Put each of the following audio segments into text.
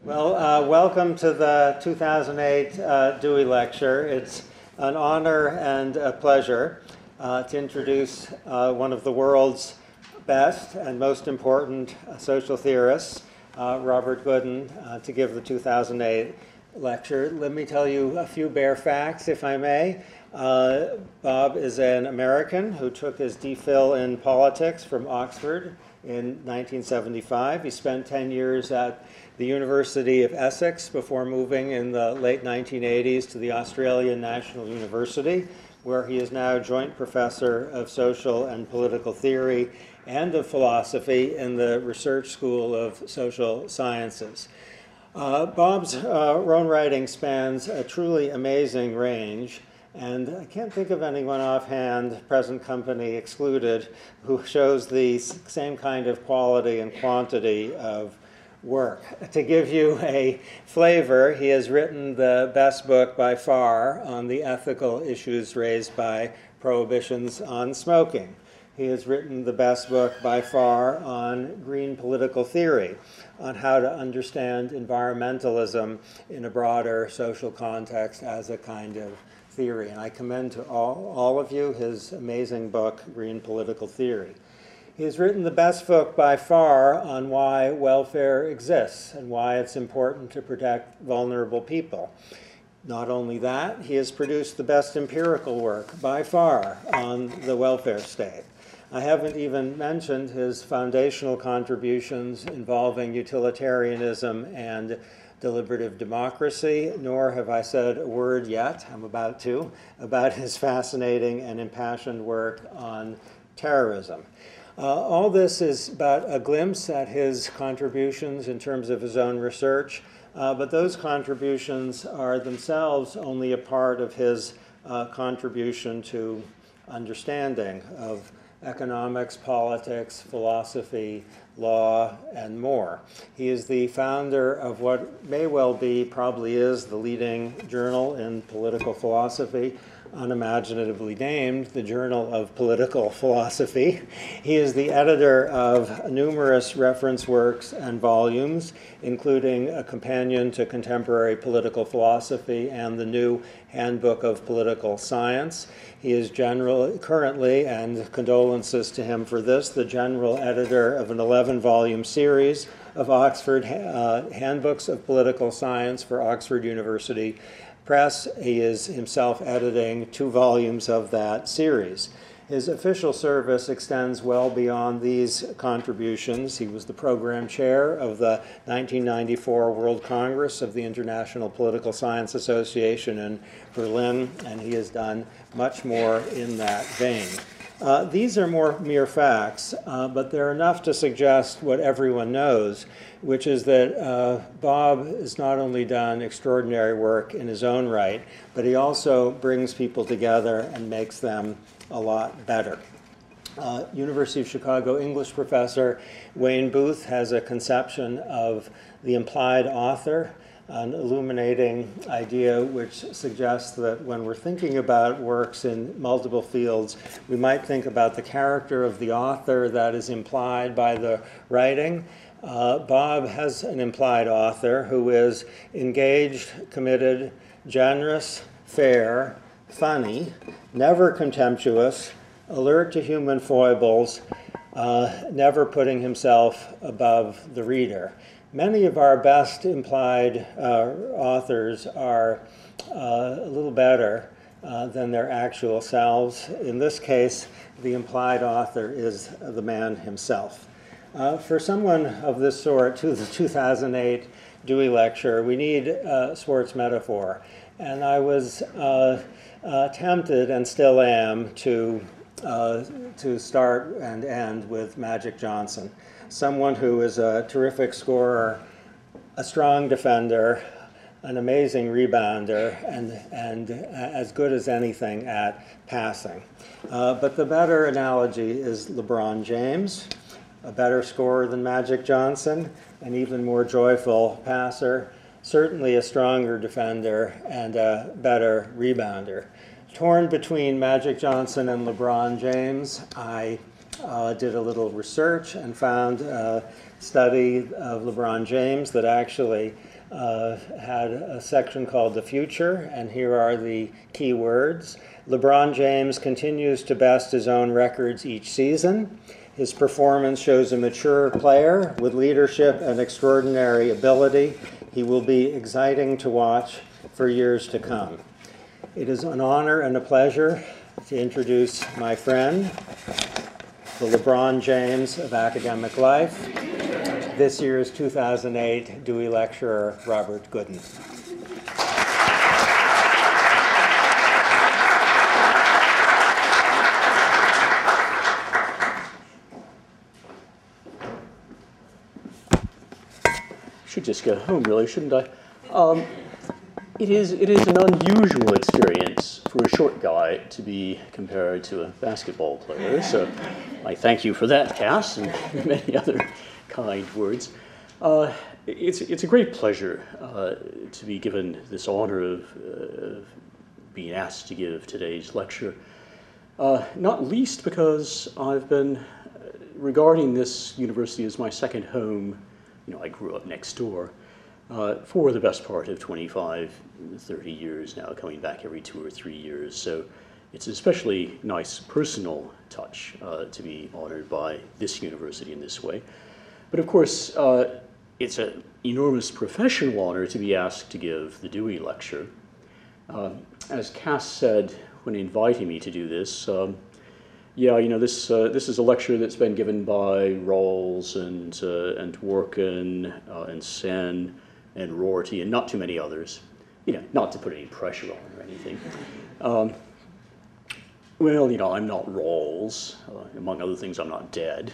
Well, welcome to the 2008 Dewey Lecture. It's an honor and a pleasure to introduce one of the world's best and most important social theorists, Robert Goodin, to give the 2008 lecture. Let me tell you a few bare facts, if I may. Bob is an American who took his DPhil in politics from Oxford in 1975. He spent 10 years at the University of Essex before moving in the late 1980s to the Australian National University, where he is now joint professor of social and political theory and of philosophy in the Research School of Social Sciences. Bob's own writing spans a truly amazing range, and I can't think of anyone offhand, present company excluded, who shows the same kind of quality and quantity of work. To give you a flavor, he has written the best book by far on the ethical issues raised by prohibitions on smoking. He has written the best book by far on green political theory, on how to understand environmentalism in a broader social context as a kind of theory. And I commend to all of you his amazing book, Green Political Theory. He has written the best book by far on why welfare exists and why it's important to protect vulnerable people. Not only that, he has produced the best empirical work by far on the welfare state. I haven't even mentioned his foundational contributions involving utilitarianism and deliberative democracy, nor have I said a word yet, I'm about to, about his fascinating and impassioned work on terrorism. All this is about a glimpse at his contributions in terms of his own research, but those contributions are themselves only a part of his contribution to understanding of economics, politics, philosophy, law, and more. He is the founder of what may well be, probably is, the leading journal in political philosophy, unimaginatively named the Journal of Political Philosophy. He is the editor of numerous reference works and volumes, including a companion to contemporary political philosophy and the new Handbook of Political Science. He is currently, and condolences to him for this, the general editor of an 11-volume series of Oxford Handbooks of Political Science for Oxford University Press. He is himself editing 2 volumes of that series. His official service extends well beyond these contributions. He was the program chair of the 1994 World Congress of the International Political Science Association in Berlin, and he has done much more in that vein. These are more mere facts, but they're enough to suggest what everyone knows, which is that Bob has not only done extraordinary work in his own right, but he also brings people together and makes them a lot better. University of Chicago English professor Wayne Booth has a conception of the implied author, an illuminating idea which suggests that when we're thinking about works in multiple fields, we might think about the character of the author that is implied by the writing. Bob has an implied author who is engaged, committed, generous, fair, funny, never contemptuous, alert to human foibles, never putting himself above the reader. Many of our best implied authors are a little better than their actual selves. In this case, the implied author is the man himself. For someone of this sort, to the 2008 Dewey Lecture, we need a sports metaphor. And I was tempted, and still am, to start and end with Magic Johnson. Someone who is a terrific scorer, a strong defender, an amazing rebounder, and as good as anything at passing. But the better analogy is LeBron James, a better scorer than Magic Johnson, an even more joyful passer, certainly a stronger defender, and a better rebounder. Torn between Magic Johnson and LeBron James, I did a little research and found a study of LeBron James that actually had a section called The Future, and here are the key words. LeBron James continues to best his own records each season. His performance shows a mature player with leadership and extraordinary ability. He will be exciting to watch for years to come. It is an honor and a pleasure to introduce my friend, the LeBron James of academic life, this year's 2008 Dewey Lecturer, Robert Gooden. Should just go home, really, shouldn't I? It is an unusual experience for a short guy to be compared to a basketball player, so I thank you for that, Cass, and many other kind words. It's a great pleasure to be given this honor of being asked to give today's lecture, not least because I've been regarding this university as my second home. You know, I grew up next door for the best part of 25, 30 years now, coming back every 2 or 3 years. So it's an especially nice personal touch to be honored by this university in this way. But of course, it's an enormous professional honor to be asked to give the Dewey Lecture. As Cass said when inviting me to do this, yeah, you know, this is a lecture that's been given by Rawls and Dworkin and Sen and Rorty and not too many others. You know, not to put any pressure on or anything. Well, you know, I'm not Rawls. Among other things, I'm not dead.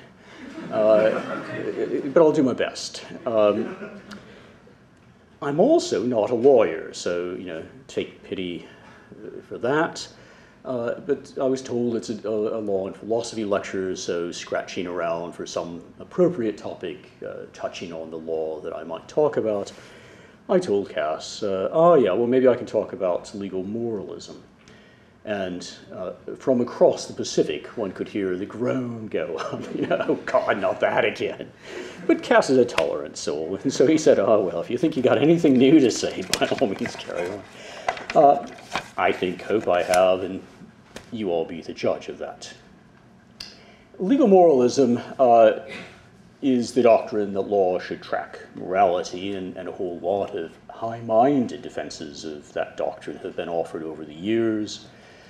But I'll do my best. I'm also not a lawyer, so, you know, take pity for that. But I was told it's a law and philosophy lecture, so scratching around for some appropriate topic touching on the law that I might talk about, I told Cass, oh yeah, well maybe I can talk about legal moralism. And from across the Pacific, one could hear the groan go up, you know, oh God, not that again. But Cass is a tolerant soul, and so he said, oh well, if you think you got anything new to say, by all means carry on. I hope I have, and you all be the judge of that. Legal moralism is the doctrine that law should track morality, and a whole lot of high-minded defenses of that doctrine have been offered over the years.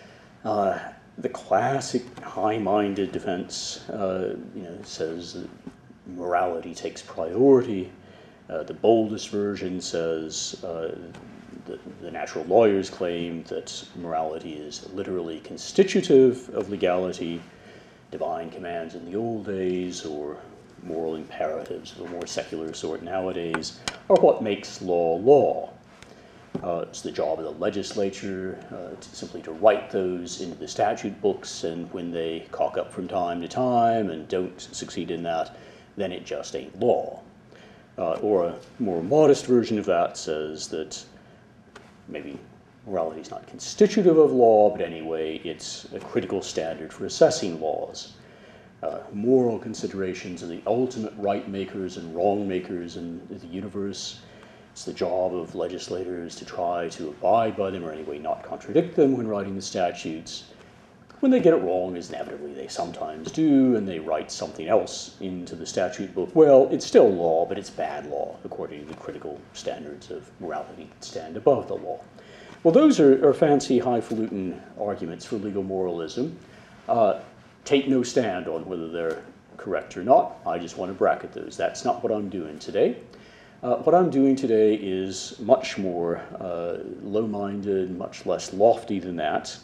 The classic high-minded defense says that morality takes priority. The boldest version says the natural lawyers claim that morality is literally constitutive of legality, divine commands in the old days, or moral imperatives of a more secular sort nowadays, are what makes law law. It's the job of the legislature simply to write those into the statute books, and when they cock up from time to time and don't succeed in that, then it just ain't law. Or a more modest version of that says that maybe morality is not constitutive of law, but anyway, it's a critical standard for assessing laws. Moral considerations are the ultimate right makers and wrong makers in the universe. It's the job of legislators to try to abide by them, or anyway not contradict them when writing the statutes. When they get it wrong, as inevitably they sometimes do, and they write something else into the statute book, well, it's still law, but it's bad law, according to the critical standards of morality that stand above the law. Well, those are fancy, highfalutin arguments for legal moralism. Take no stand on whether they're correct or not. I just want to bracket those. That's not what I'm doing today. What I'm doing today is much more low-minded, much less lofty than that.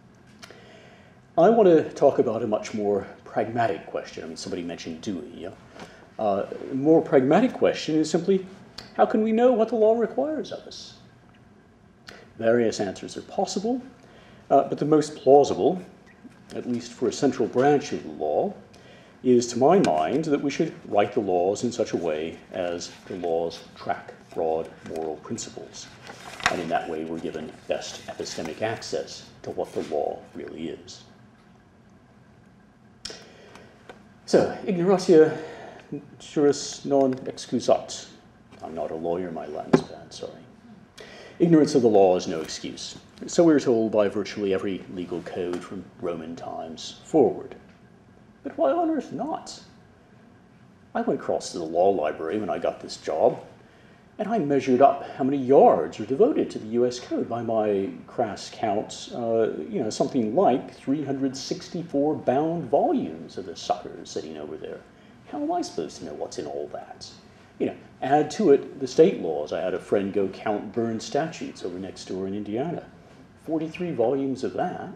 I want to talk about a much more pragmatic question. I mean, somebody mentioned Dewey. Yeah? A more pragmatic question is simply, how can we know what the law requires of us? Various answers are possible, but the most plausible, at least for a central branch of the law, is, to my mind, that we should write the laws in such a way as the laws track broad moral principles. And in that way, we're given best epistemic access to what the law really is. So, ignorantia juris non excusat. I'm not a lawyer, my Latin's bad, sorry. Ignorance of the law is no excuse. So we're told by virtually every legal code from Roman times forward. But why on earth not? I went across to the law library when I got this job, and I measured up how many yards are devoted to the US Code. By my crass counts, something like 364 bound volumes of the suckers sitting over there. How am I supposed to know what's in all that? Add to it the state laws. I had a friend go count burned statutes over next door in Indiana. 43 volumes of that.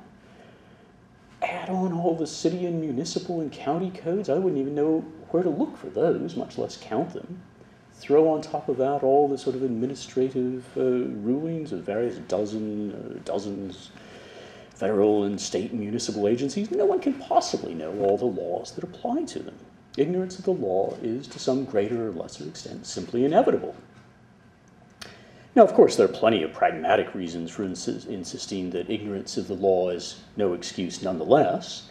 Add on all the city and municipal and county codes. I wouldn't even know where to look for those, much less count them. Throw on top of that all the sort of administrative rulings of various dozens federal and state and municipal agencies. No one can possibly know all the laws that apply to them. Ignorance of the law is, to some greater or lesser extent, simply inevitable. Now, of course, there are plenty of pragmatic reasons for insisting that ignorance of the law is no excuse nonetheless.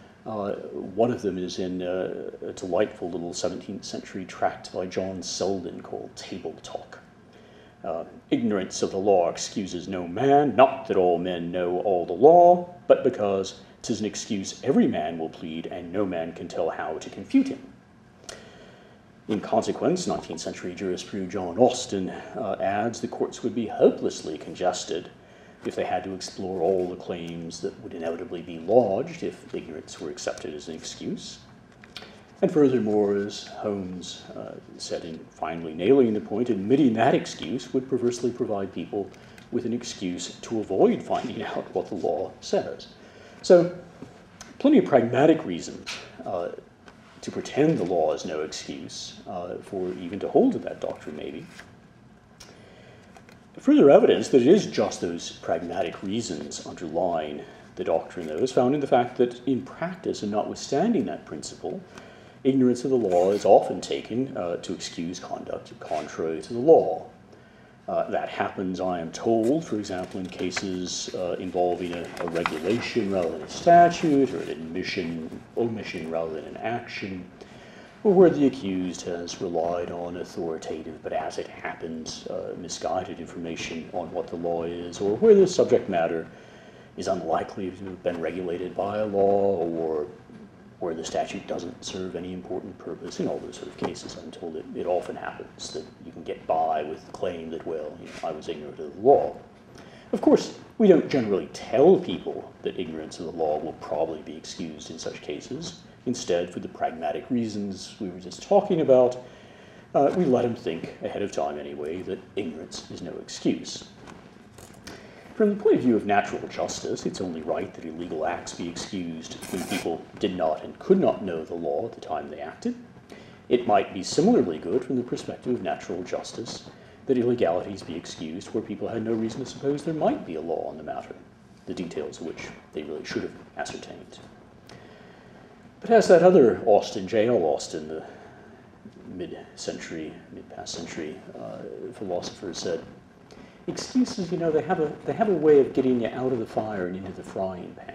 One of them is in a delightful little 17th century tract by John Selden called Table Talk. Ignorance of the law excuses no man, not that all men know all the law, but because 'tis an excuse every man will plead, and no man can tell how to confute him. In consequence, 19th century jurisprudent John Austin adds the courts would be hopelessly congested if they had to explore all the claims that would inevitably be lodged if ignorance were accepted as an excuse. And furthermore, as Holmes said in finally nailing the point, admitting that excuse would perversely provide people with an excuse to avoid finding out what the law says. So, plenty of pragmatic reasons to pretend the law is no excuse, for even to hold to that doctrine, maybe. Further evidence that it is just those pragmatic reasons underlying the doctrine, though, is found in the fact that in practice, and notwithstanding that principle, ignorance of the law is often taken to excuse conduct contrary to the law. That happens, I am told, for example, in cases involving a regulation rather than a statute, or an omission rather than an action, or where the accused has relied on authoritative, but as it happens, misguided information on what the law is, or where the subject matter is unlikely to have been regulated by a law, or where the statute doesn't serve any important purpose. In all those sort of cases, I'm told it often happens that you can get by with the claim that, well, I was ignorant of the law. Of course, we don't generally tell people that ignorance of the law will probably be excused in such cases. Instead, for the pragmatic reasons we were just talking about, we let them think ahead of time anyway that ignorance is no excuse. From the point of view of natural justice, it's only right that illegal acts be excused when people did not and could not know the law at the time they acted. It might be similarly good from the perspective of natural justice that illegalities be excused where people had no reason to suppose there might be a law on the matter, the details of which they really should have ascertained. But as that other Austin, J.L. Austin, the mid-past century philosopher said, excuses, they have a way of getting you out of the fire and into the frying pan.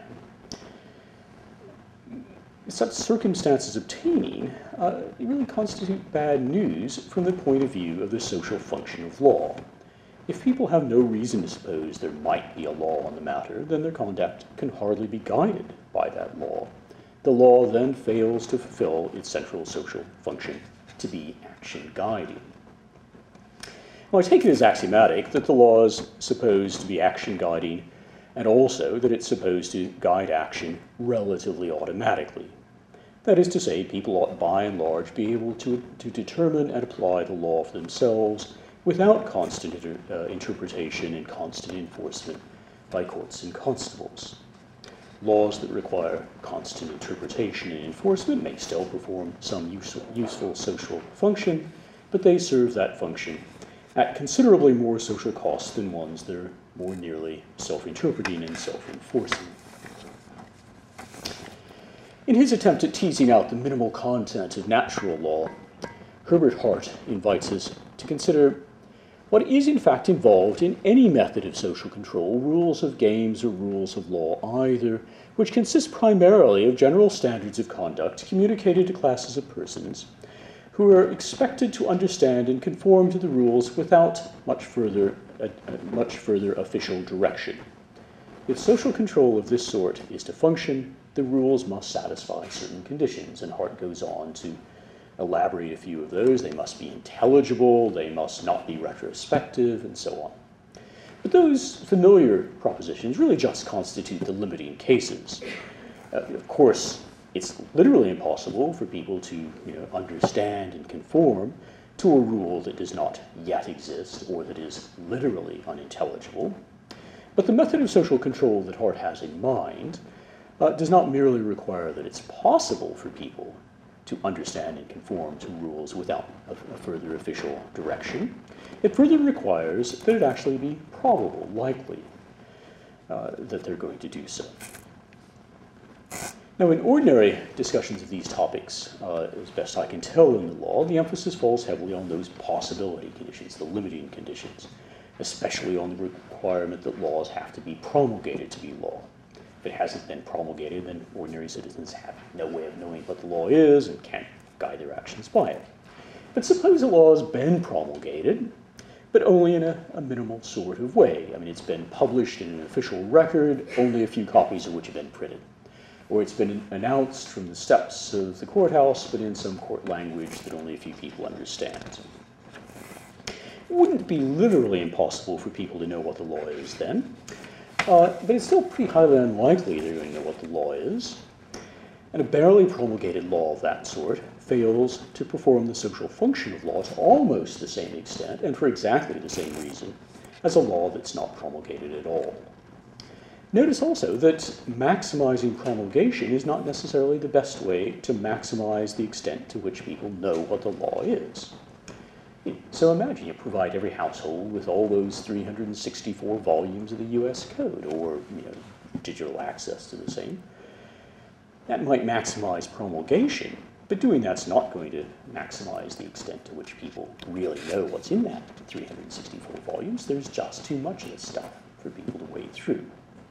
Such circumstances obtaining really constitute bad news from the point of view of the social function of law. If people have no reason to suppose there might be a law on the matter, then their conduct can hardly be guided by that law. The law then fails to fulfill its central social function, to be action guiding. Well, I take it as axiomatic that the law is supposed to be action guiding, and also that it's supposed to guide action relatively automatically. That is to say, people ought by and large be able to determine and apply the law for themselves without constant interpretation and constant enforcement by courts and constables. Laws that require constant interpretation and enforcement may still perform some useful social function, but they serve that function at considerably more social cost than ones that are more nearly self-interpreting and self-enforcing. In his attempt at teasing out the minimal content of natural law, Herbert Hart invites us to consider what is in fact involved in any method of social control, rules of games or rules of law either, which consist primarily of general standards of conduct communicated to classes of persons, who are expected to understand and conform to the rules without much further official direction. If social control of this sort is to function, the rules must satisfy certain conditions, and Hart goes on to elaborate a few of those. They must be intelligible, they must not be retrospective, and so on. But those familiar propositions really just constitute the limiting cases. Of course, it's literally impossible for people to understand and conform to a rule that does not yet exist or that is literally unintelligible. But the method of social control that Hart has in mind does not merely require that it's possible for people to understand and conform to rules without a further official direction. It further requires that it actually be probable, likely, that they're going to do so. Now, in ordinary discussions of these topics, as best I can tell in the law, the emphasis falls heavily on those possibility conditions, the limiting conditions, especially on the requirement that laws have to be promulgated to be law. If it hasn't been promulgated, then ordinary citizens have no way of knowing what the law is and can't guide their actions by it. But suppose a law has been promulgated, but only in a minimal sort of way. I mean, it's been published in an official record, only a few copies of which have been printed. Or it's been announced from the steps of the courthouse, but in some court language that only a few people understand. It wouldn't be literally impossible for people to know what the law is then, but it's still pretty highly unlikely they're going to know what the law is. And a barely promulgated law of that sort fails to perform the social function of law to almost the same extent, and for exactly the same reason, as a law that's not promulgated at all. Notice also that maximizing promulgation is not necessarily the best way to maximize the extent to which people know what the law is. So imagine you provide every household with all those 364 volumes of the US Code, or digital access to the same. That might maximize promulgation, but doing that's not going to maximize the extent to which people really know what's in that 364 volumes. There's just too much of this stuff for people to wade through.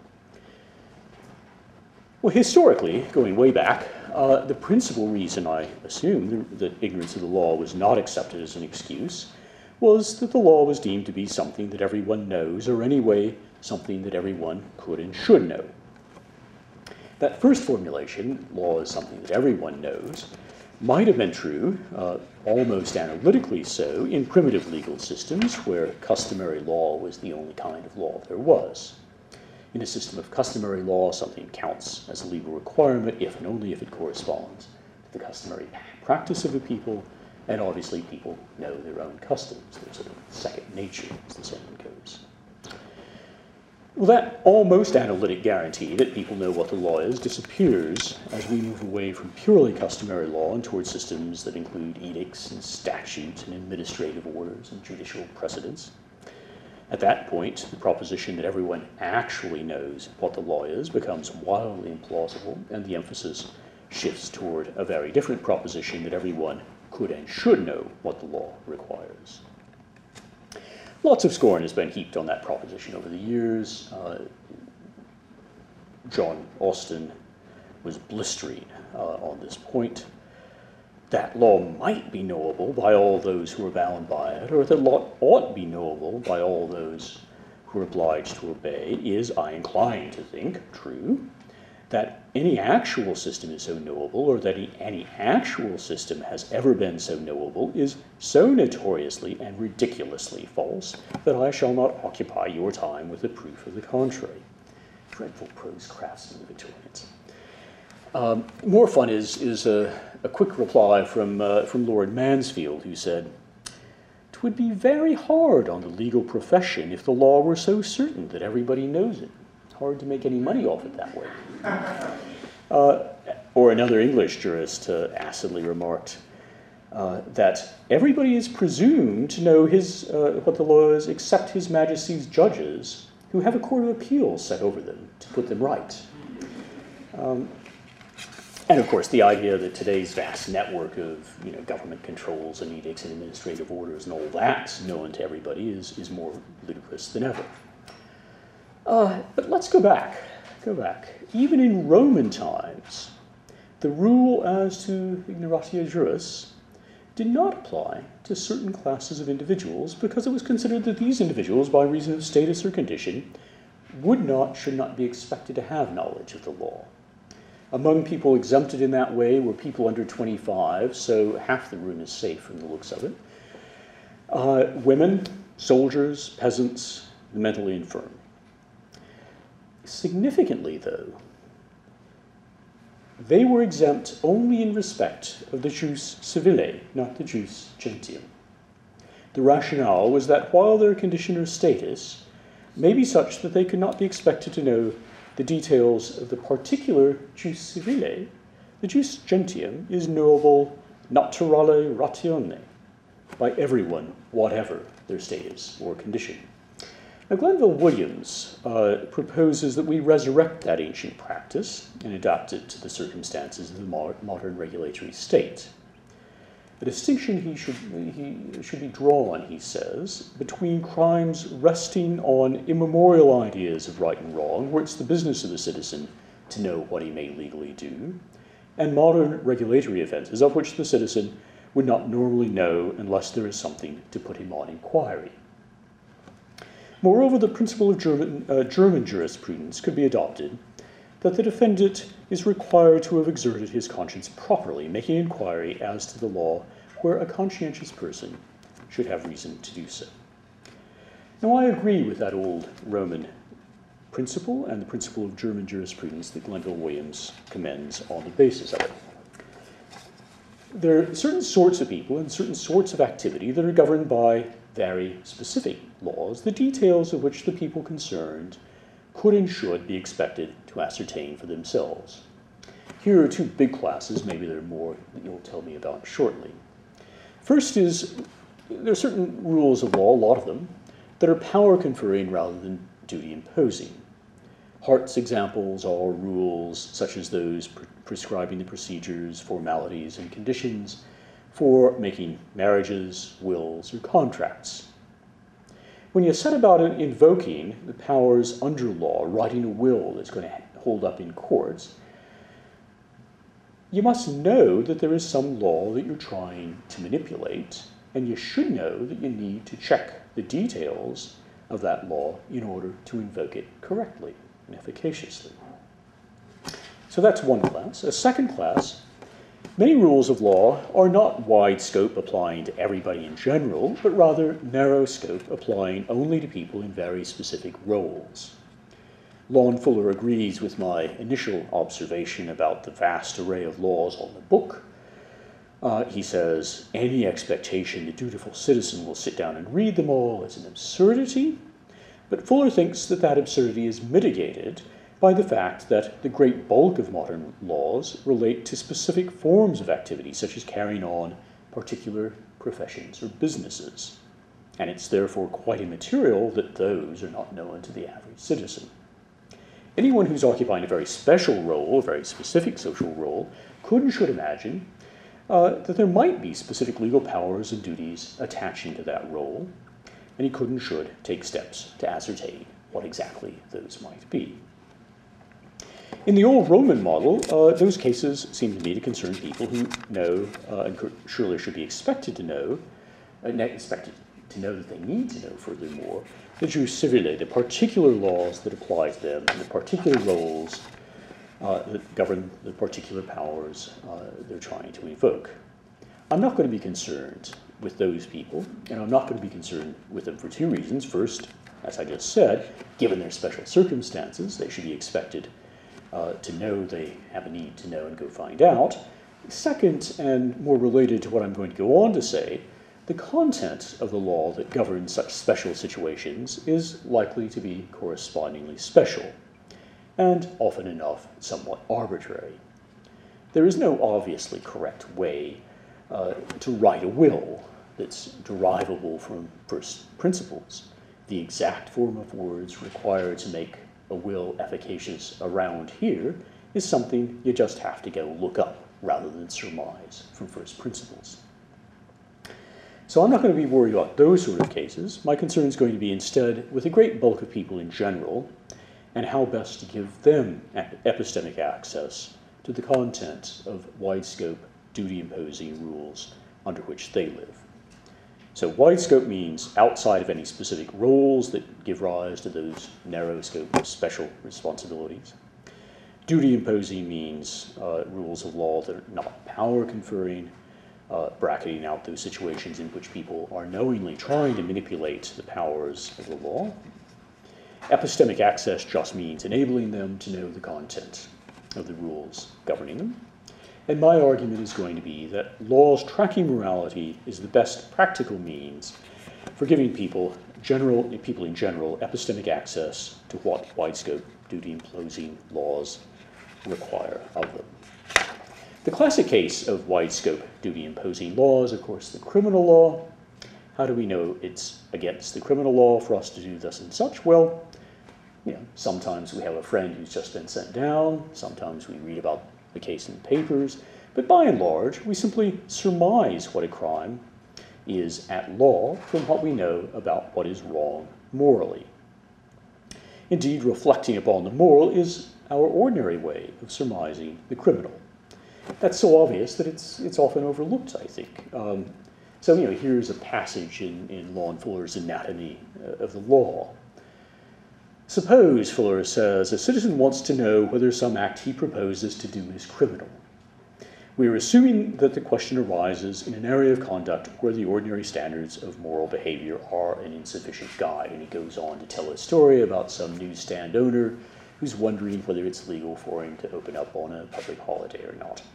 Well, historically, going way back, the principal reason I assume that ignorance of the law was not accepted as an excuse was that the law was deemed to be something that everyone knows, or anyway, something that everyone could and should know. That first formulation, law is something that everyone knows, might have been true, almost analytically so, in primitive legal systems where customary law was the only kind of law there was. In a system of customary law, something counts as a legal requirement if and only if it corresponds to the customary practice of a people, and obviously people know their own customs. There's sort of second nature, as the saying goes. Well, that almost analytic guarantee that people know what the law is disappears as we move away from purely customary law and towards systems that include edicts and statutes and administrative orders and judicial precedents. At that point, the proposition that everyone actually knows what the law is becomes wildly implausible, and the emphasis shifts toward a very different proposition that everyone could and should know what the law requires. Lots of scorn has been heaped on that proposition over the years. John Austin was blistering on this point. That law might be knowable by all those who are bound by it, or that law ought be knowable by all those who are obliged to obey, is, I incline to think, true. That any actual system is so knowable, or that any actual system has ever been so knowable, is so notoriously and ridiculously false that I shall not occupy your time with the proof of the contrary. Dreadful prose craftsmen of the Victorians. More fun is a quick reply from Lord Mansfield, who said, "'Twould be very hard on the legal profession if the law were so certain that everybody knows it. Hard to make any money off it that way." Or another English jurist acidly remarked that everybody is presumed to know what the law is except His Majesty's judges, who have a court of appeals set over them to put them right. And of course, the idea that today's vast network of government controls and edicts and administrative orders and all that's known to everybody is more ludicrous than ever. But let's go back. Even in Roman times, the rule as to ignorantia juris did not apply to certain classes of individuals because it was considered that these individuals, by reason of status or condition, should not be expected to have knowledge of the law. Among people exempted in that way were people under 25, so half the room is safe from the looks of it. Women, soldiers, peasants, the mentally infirm. Significantly, though, they were exempt only in respect of the jus civile, not the jus gentium. The rationale was that while their condition or status may be such that they could not be expected to know the details of the particular jus civile, the jus gentium is knowable naturale ratione by everyone, whatever their status or condition. Now, Glenville Williams proposes that we resurrect that ancient practice and adapt it to the circumstances of the modern regulatory state. A distinction should be drawn, he says, between crimes resting on immemorial ideas of right and wrong, where it's the business of the citizen to know what he may legally do, and modern regulatory offenses of which the citizen would not normally know unless there is something to put him on inquiry. Moreover, the principle of German jurisprudence could be adopted that the defendant is required to have exerted his conscience properly, making inquiry as to the law where a conscientious person should have reason to do so. Now, I agree with that old Roman principle and the principle of German jurisprudence that Glenville Williams commends on the basis of it. There are certain sorts of people and certain sorts of activity that are governed by very specific laws, the details of which the people concerned could and should be expected to ascertain for themselves. Here are two big classes, maybe there are more that you'll tell me about shortly. First is, there are certain rules of law, a lot of them, that are power conferring rather than duty imposing. Hart's examples are rules such as those prescribing the procedures, formalities, and conditions for making marriages, wills, or contracts. When you set about invoking the powers under law, writing a will that's going to hold up in courts, you must know that there is some law that you're trying to manipulate, and you should know that you need to check the details of that law in order to invoke it correctly and efficaciously. So that's one class. A second class, many rules of law are not wide scope applying to everybody in general, but rather narrow scope applying only to people in very specific roles. Lon Fuller agrees with my initial observation about the vast array of laws on the book. He says, any expectation the dutiful citizen will sit down and read them all is an absurdity, but Fuller thinks that that absurdity is mitigated by the fact that the great bulk of modern laws relate to specific forms of activity, such as carrying on particular professions or businesses. And it's therefore quite immaterial that those are not known to the average citizen. Anyone who's occupying a very special role, a very specific social role, could and should imagine that there might be specific legal powers and duties attaching to that role, and he could and should take steps to ascertain what exactly those might be. In the old Roman model, those cases seem to me to concern people who know, and surely should be expected to know that they need to know furthermore, the jus civile, the particular laws that apply to them, and the particular roles that govern the particular powers they're trying to invoke. I'm not going to be concerned with those people, and I'm not going to be concerned with them for two reasons. First, as I just said, given their special circumstances, they should be expected to know they have a need to know and go find out. Second, and more related to what I'm going to go on to say, the content of the law that governs such special situations is likely to be correspondingly special, and often enough somewhat arbitrary. There is no obviously correct way to write a will that's derivable from first principles. The exact form of words required to make a will efficacious around here is something you just have to go look up rather than surmise from first principles. So I'm not going to be worried about those sort of cases. My concern is going to be instead with a great bulk of people in general and how best to give them epistemic access to the content of wide-scope, duty-imposing rules under which they live. So wide scope means outside of any specific roles that give rise to those narrow scope of special responsibilities. Duty imposing means rules of law that are not power conferring, bracketing out those situations in which people are knowingly trying to manipulate the powers of the law. Epistemic access just means enabling them to know the content of the rules governing them. And my argument is going to be that laws tracking morality is the best practical means for giving people in general epistemic access to what wide-scope duty-imposing laws require of them. The classic case of wide-scope duty-imposing law is, of course, the criminal law. How do we know it's against the criminal law for us to do thus and such? Well, sometimes we have a friend who's just been sent down. Sometimes we read about the case in the papers. But by and large, we simply surmise what a crime is at law from what we know about what is wrong morally. Indeed, reflecting upon the moral is our ordinary way of surmising the criminal. That's so obvious that it's often overlooked, I think. So here's a passage in Lon Fuller's Anatomy of the Law. Suppose, Fuller says, a citizen wants to know whether some act he proposes to do is criminal. We are assuming that the question arises in an area of conduct where the ordinary standards of moral behavior are an insufficient guide. And he goes on to tell a story about some newsstand owner who's wondering whether it's legal for him to open up on a public holiday or not.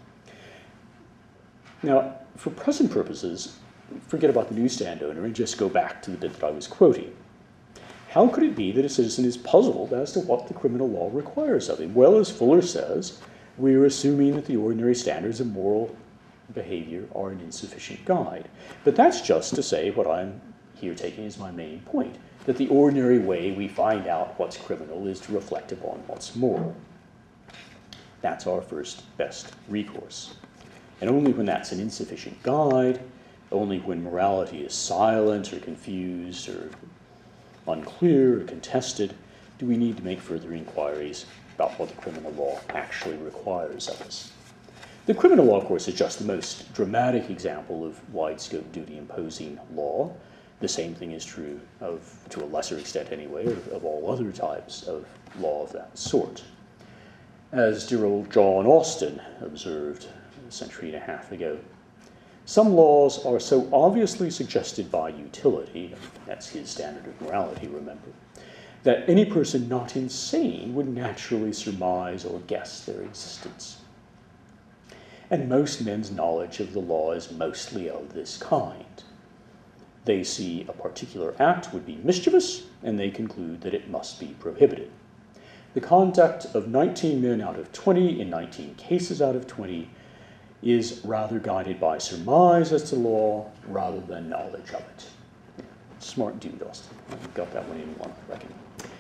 Now, for present purposes, forget about the newsstand owner and just go back to the bit that I was quoting. How could it be that a citizen is puzzled as to what the criminal law requires of him? Well, as Fuller says, we are assuming that the ordinary standards of moral behavior are an insufficient guide. But that's just to say what I'm here taking as my main point, that the ordinary way we find out what's criminal is to reflect upon what's moral. That's our first best recourse. And only when that's an insufficient guide, only when morality is silent or confused or unclear or contested, do we need to make further inquiries about what the criminal law actually requires of us. The criminal law, of course, is just the most dramatic example of wide-scope duty-imposing law. The same thing is true of, to a lesser extent anyway, of all other types of law of that sort. As dear old John Austin observed a century and a half ago, some laws are so obviously suggested by utility, that's his standard of morality, remember, that any person not insane would naturally surmise or guess their existence. And most men's knowledge of the law is mostly of this kind. They see a particular act would be mischievous, and they conclude that it must be prohibited. The conduct of 19 men out of 20 in 19 cases out of 20 is rather guided by surmise as to law rather than knowledge of it. Smart dude, Austin. Got that one in one, I reckon.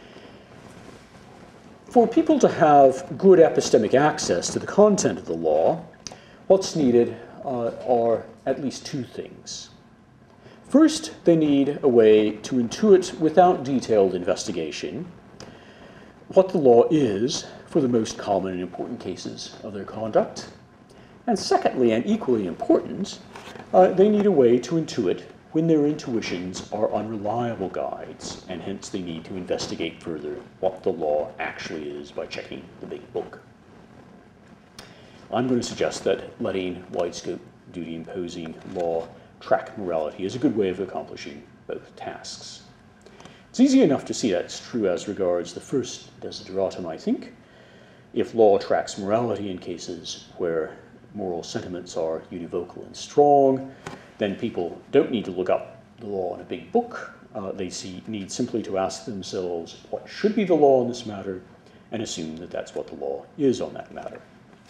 For people to have good epistemic access to the content of the law, what's needed are at least two things. First, they need a way to intuit without detailed investigation what the law is for the most common and important cases of their conduct. And secondly, and equally important, they need a way to intuit when their intuitions are unreliable guides, and hence they need to investigate further what the law actually is by checking the big book. I'm going to suggest that letting wide-scope duty-imposing law track morality is a good way of accomplishing both tasks. It's easy enough to see that's true as regards the first desideratum, I think. If law tracks morality in cases where moral sentiments are univocal and strong, then people don't need to look up the law in a big book. They need simply to ask themselves what should be the law in this matter and assume that that's what the law is on that matter.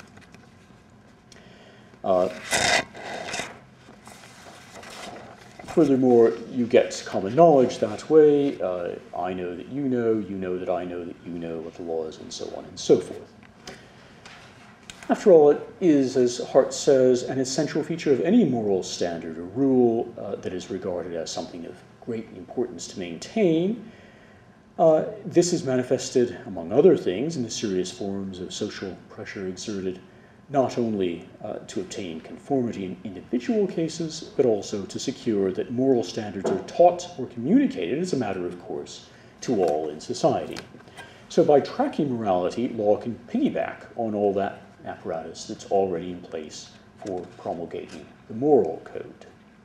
Furthermore, you get common knowledge that way. I know that you know that I know that you know what the law is, and so on and so forth. After all, it is, as Hart says, an essential feature of any moral standard or rule that is regarded as something of great importance to maintain. This is manifested, among other things, in the serious forms of social pressure exerted not only to obtain conformity in individual cases, but also to secure that moral standards are taught or communicated as a matter of course to all in society. So by tracking morality, law can piggyback on all that apparatus that's already in place for promulgating the moral code.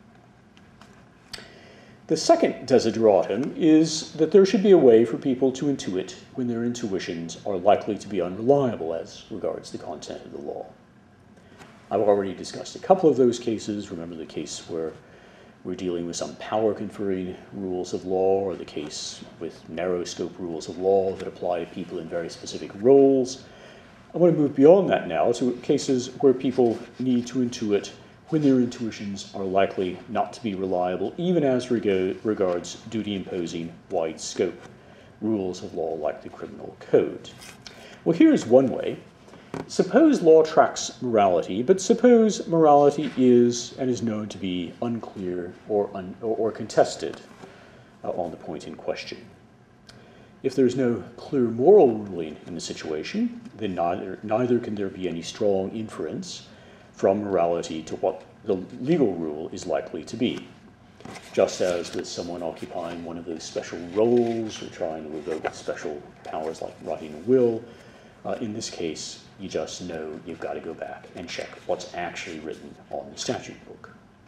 The second desideratum is that there should be a way for people to intuit when their intuitions are likely to be unreliable as regards the content of the law. I've already discussed a couple of those cases. Remember the case where we're dealing with some power-conferring rules of law, or the case with narrow-scope rules of law that apply to people in very specific roles. I want to move beyond that now to cases where people need to intuit when their intuitions are likely not to be reliable, even as regards duty-imposing wide-scope rules of law like the criminal code. Well, here's one way. Suppose law tracks morality, but suppose morality is and is known to be unclear or contested on the point in question. If there's no clear moral ruling in the situation, then neither can there be any strong inference from morality to what the legal rule is likely to be. Just as with someone occupying one of those special roles or trying to revoke special powers like writing a will, in this case, you just know you've got to go back and check what's actually written on the statute book.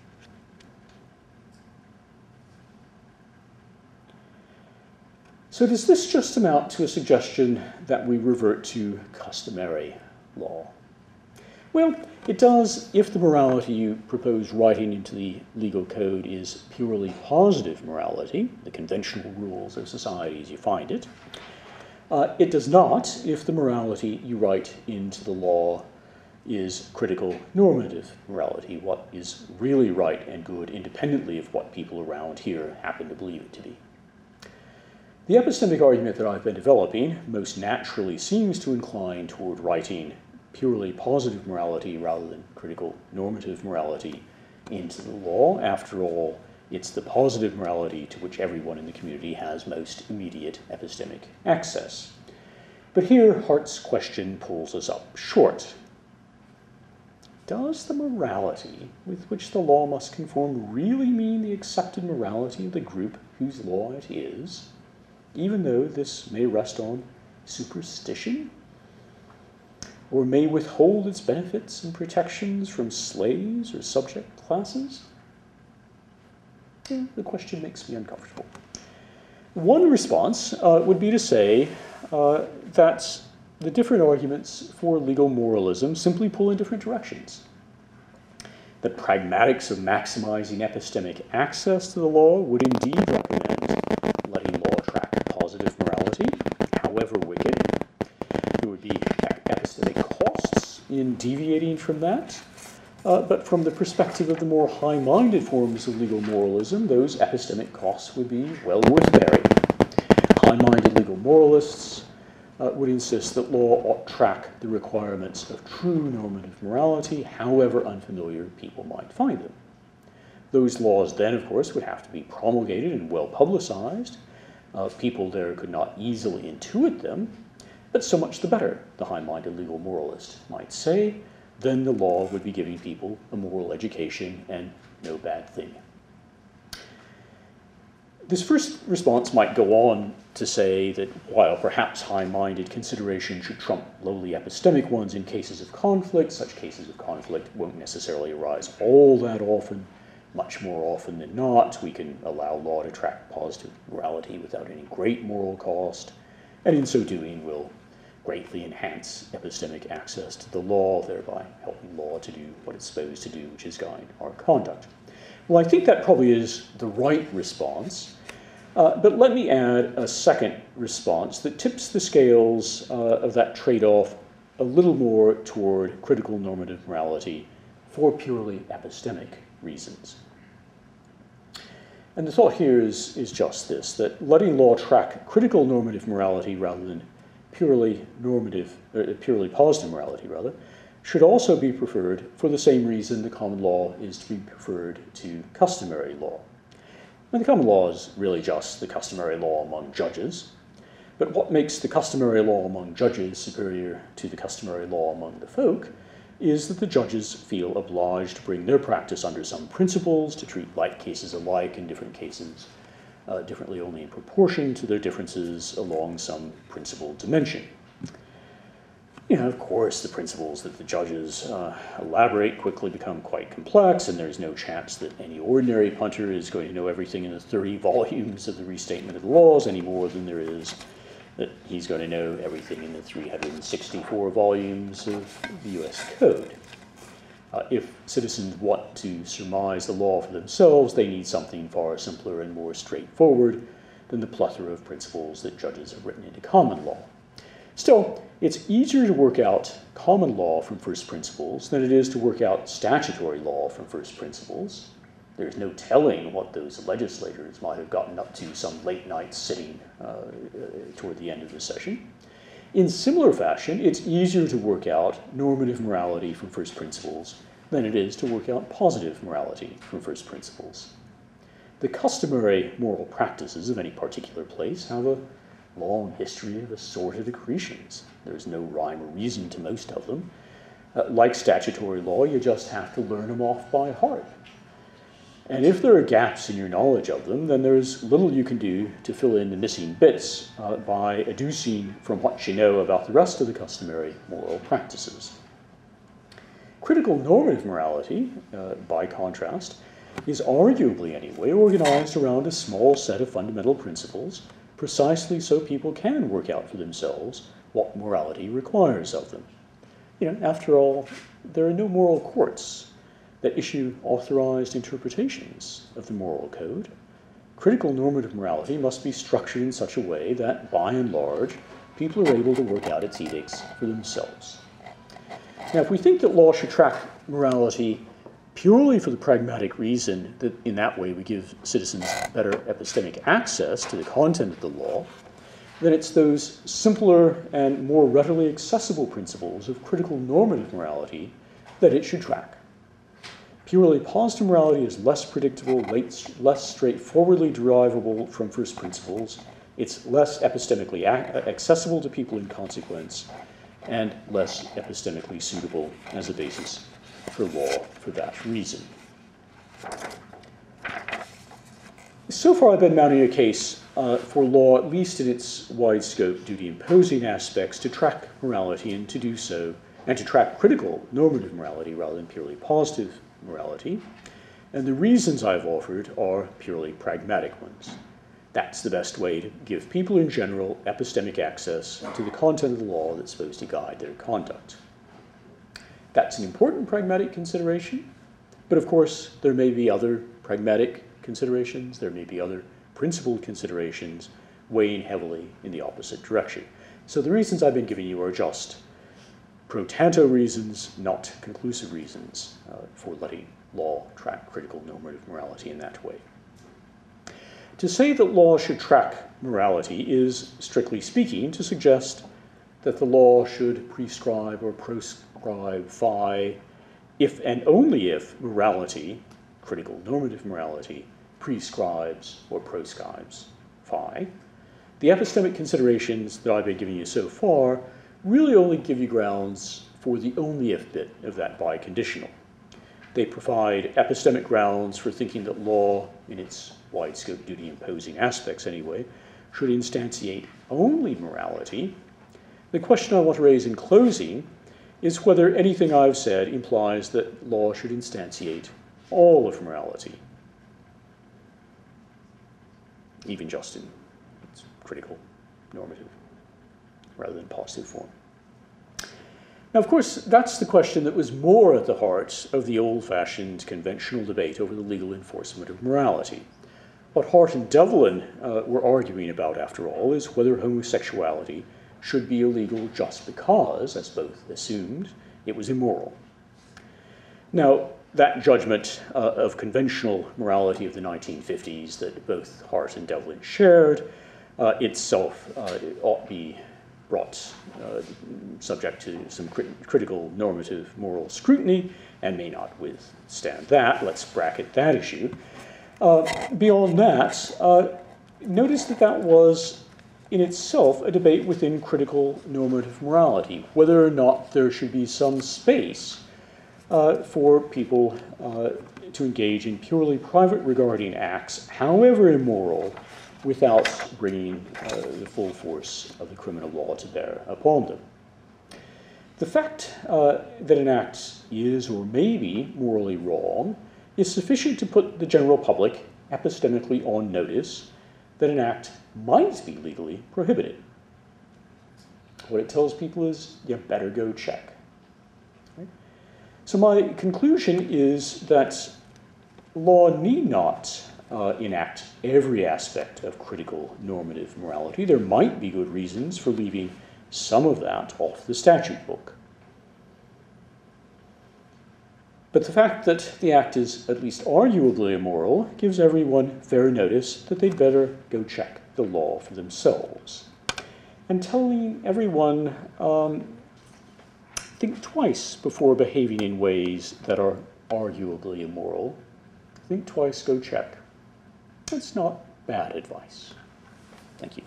So does this just amount to a suggestion that we revert to customary law? Well, it does if the morality you propose writing into the legal code is purely positive morality, the conventional rules of society as you find it. It does not if the morality you write into the law is critical normative morality, what is really right and good independently of what people around here happen to believe it to be. The epistemic argument that I've been developing most naturally seems to incline toward writing purely positive morality rather than critical normative morality into the law. After all, it's the positive morality to which everyone in the community has most immediate epistemic access. But here, Hart's question pulls us up short. Does the morality with which the law must conform really mean the accepted morality of the group whose law it is, even though this may rest on superstition, or may withhold its benefits and protections from slaves or subject classes? The question makes me uncomfortable. One response would be to say that the different arguments for legal moralism simply pull in different directions. The pragmatics of maximizing epistemic access to the law would indeed recommend letting law track positive morality, however wicked. There would be epistemic costs in deviating from that. But from the perspective of the more high-minded forms of legal moralism, those epistemic costs would be well worth bearing. High-minded legal moralists would insist that law ought track the requirements of true normative morality, however unfamiliar people might find them. Those laws then, of course, would have to be promulgated and well publicized. People there could not easily intuit them, but so much the better, the high-minded legal moralist might say. Then the law would be giving people a moral education and no bad thing. This first response might go on to say that while perhaps high-minded consideration should trump lowly epistemic ones in cases of conflict, such cases of conflict won't necessarily arise all that often. Much more often than not, we can allow law to track positive morality without any great moral cost, and in so doing will greatly enhance epistemic access to the law, thereby helping law to do what it's supposed to do, which is guide our conduct. Well, I think that probably is the right response, but let me add a second response that tips the scales of that trade-off a little more toward critical normative morality for purely epistemic reasons. And the thought here is just this, that letting law track critical normative morality rather than purely positive morality, should also be preferred for the same reason the common law is to be preferred to customary law. And the common law is really just the customary law among judges. But what makes the customary law among judges superior to the customary law among the folk is that the judges feel obliged to bring their practice under some principles, to treat like cases alike in different cases differently only in proportion to their differences along some principled dimension. Of course, the principles that the judges elaborate quickly become quite complex, and there's no chance that any ordinary punter is going to know everything in the 30 volumes of the Restatement of the Laws any more than there is that he's going to know everything in the 364 volumes of the U.S. Code. If citizens want to surmise the law for themselves, they need something far simpler and more straightforward than the plethora of principles that judges have written into common law. Still, it's easier to work out common law from first principles than it is to work out statutory law from first principles. There's no telling what those legislators might have gotten up to some late night sitting toward the end of the session. In similar fashion, it's easier to work out normative morality from first principles than it is to work out positive morality from first principles. The customary moral practices of any particular place have a long history of assorted accretions. There's no rhyme or reason to most of them. Like statutory law, you just have to learn them off by heart. And if there are gaps in your knowledge of them, then there's little you can do to fill in the missing bits by adducing from what you know about the rest of the customary moral practices. Critical normative morality, by contrast, is arguably anyway organized around a small set of fundamental principles, precisely so people can work out for themselves what morality requires of them. After all, there are no moral courts that issue authorized interpretations of the moral code. Critical normative morality must be structured in such a way that, by and large, people are able to work out its edicts for themselves. Now, if we think that law should track morality purely for the pragmatic reason that in that way we give citizens better epistemic access to the content of the law, then it's those simpler and more readily accessible principles of critical normative morality that it should track. Purely positive morality is less predictable, less straightforwardly derivable from first principles. It's less epistemically accessible to people in consequence, and less epistemically suitable as a basis for law for that reason. So far, I've been mounting a case for law, at least in its wide scope, duty-imposing aspects, to track morality and to do so, and to track critical normative morality rather than purely positive morality. And the reasons I've offered are purely pragmatic ones. That's the best way to give people in general epistemic access to the content of the law that's supposed to guide their conduct. That's an important pragmatic consideration, but of course there may be other pragmatic considerations, there may be other principled considerations weighing heavily in the opposite direction. So the reasons I've been giving you are just pro tanto reasons, not conclusive reasons for letting law track critical normative morality in that way. To say that law should track morality is, strictly speaking, to suggest that the law should prescribe or proscribe if and only if morality, critical normative morality, prescribes or proscribes phi. The epistemic considerations that I've been giving you so far really only give you grounds for the only if bit of that biconditional. They provide epistemic grounds for thinking that law, in its wide scope duty-imposing aspects anyway, should instantiate only morality. The question I want to raise in closing is whether anything I've said implies that law should instantiate all of morality, even just in its critical normative rather than positive form. Now, of course, that's the question that was more at the heart of the old-fashioned conventional debate over the legal enforcement of morality. What Hart and Devlin were arguing about, after all, is whether homosexuality should be illegal just because, as both assumed, it was immoral. Now, that judgment of conventional morality of the 1950s that both Hart and Devlin shared itself ought to be brought subject to some critical normative moral scrutiny and may not withstand that. Let's bracket that issue. Beyond that, notice that that was in itself a debate within critical normative morality, whether or not there should be some space for people to engage in purely private regarding acts, however immoral, without bringing the full force of the criminal law to bear upon them. The fact that an act is or may be morally wrong is sufficient to put the general public epistemically on notice that an act might be legally prohibited. What it tells people is, you better go check. Right? So my conclusion is that law need not enact every aspect of critical normative morality. There might be good reasons for leaving some of that off the statute book. But the fact that the act is at least arguably immoral gives everyone fair notice that they'd better go check the law for themselves. And telling everyone, think twice before behaving in ways that are arguably immoral. Think twice, go check. That's not bad advice. Thank you.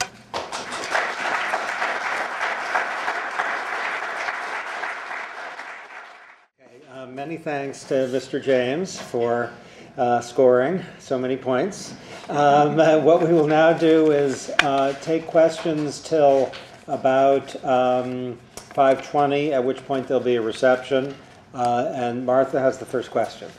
Many thanks to Mr. James for scoring so many points. What we will now do is take questions till about 5:20, at which point there'll be a reception. And Martha has the first question.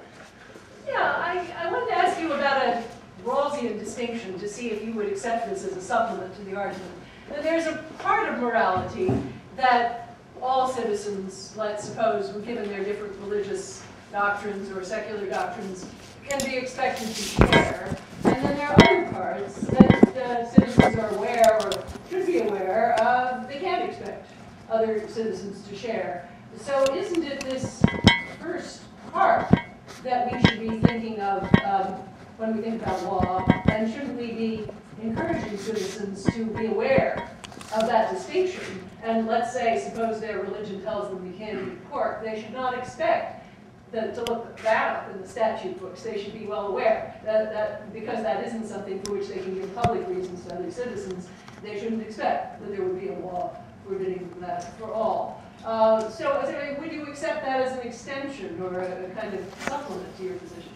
Yeah, I wanted to ask you about a Rawlsian distinction to see if you would accept this as a supplement to the argument. That there's a part of morality that all citizens, let's suppose, given their different religious doctrines or secular doctrines, can be expected to share. And then there are other parts that citizens are aware or should be aware of they can't expect other citizens to share. So isn't it this first part that we should be thinking of when we think about law? And shouldn't we be encouraging citizens to be aware of that distinction? And let's say, suppose their religion tells them they can't eat pork, they should not expect to look that up in the statute books. They should be well aware that because that isn't something for which they can give public reasons to other citizens, they shouldn't expect that there would be a law forbidding that for all. So would you accept that as an extension or a kind of supplement to your position?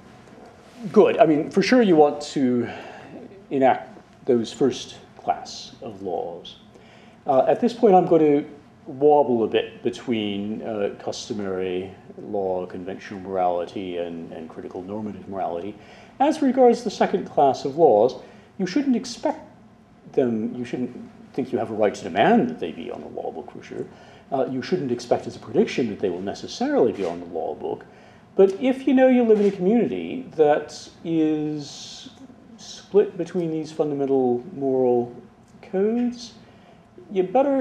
Good. I mean, for sure you want to enact those first class of laws. At this point, I'm going to wobble a bit between customary law, conventional morality, and critical normative morality. As regards the second class of laws, you shouldn't expect them, you shouldn't think you have a right to demand that they be on the law book, for sure. You shouldn't expect as a prediction that they will necessarily be on the law book. But if you know you live in a community that is split between these fundamental moral codes, you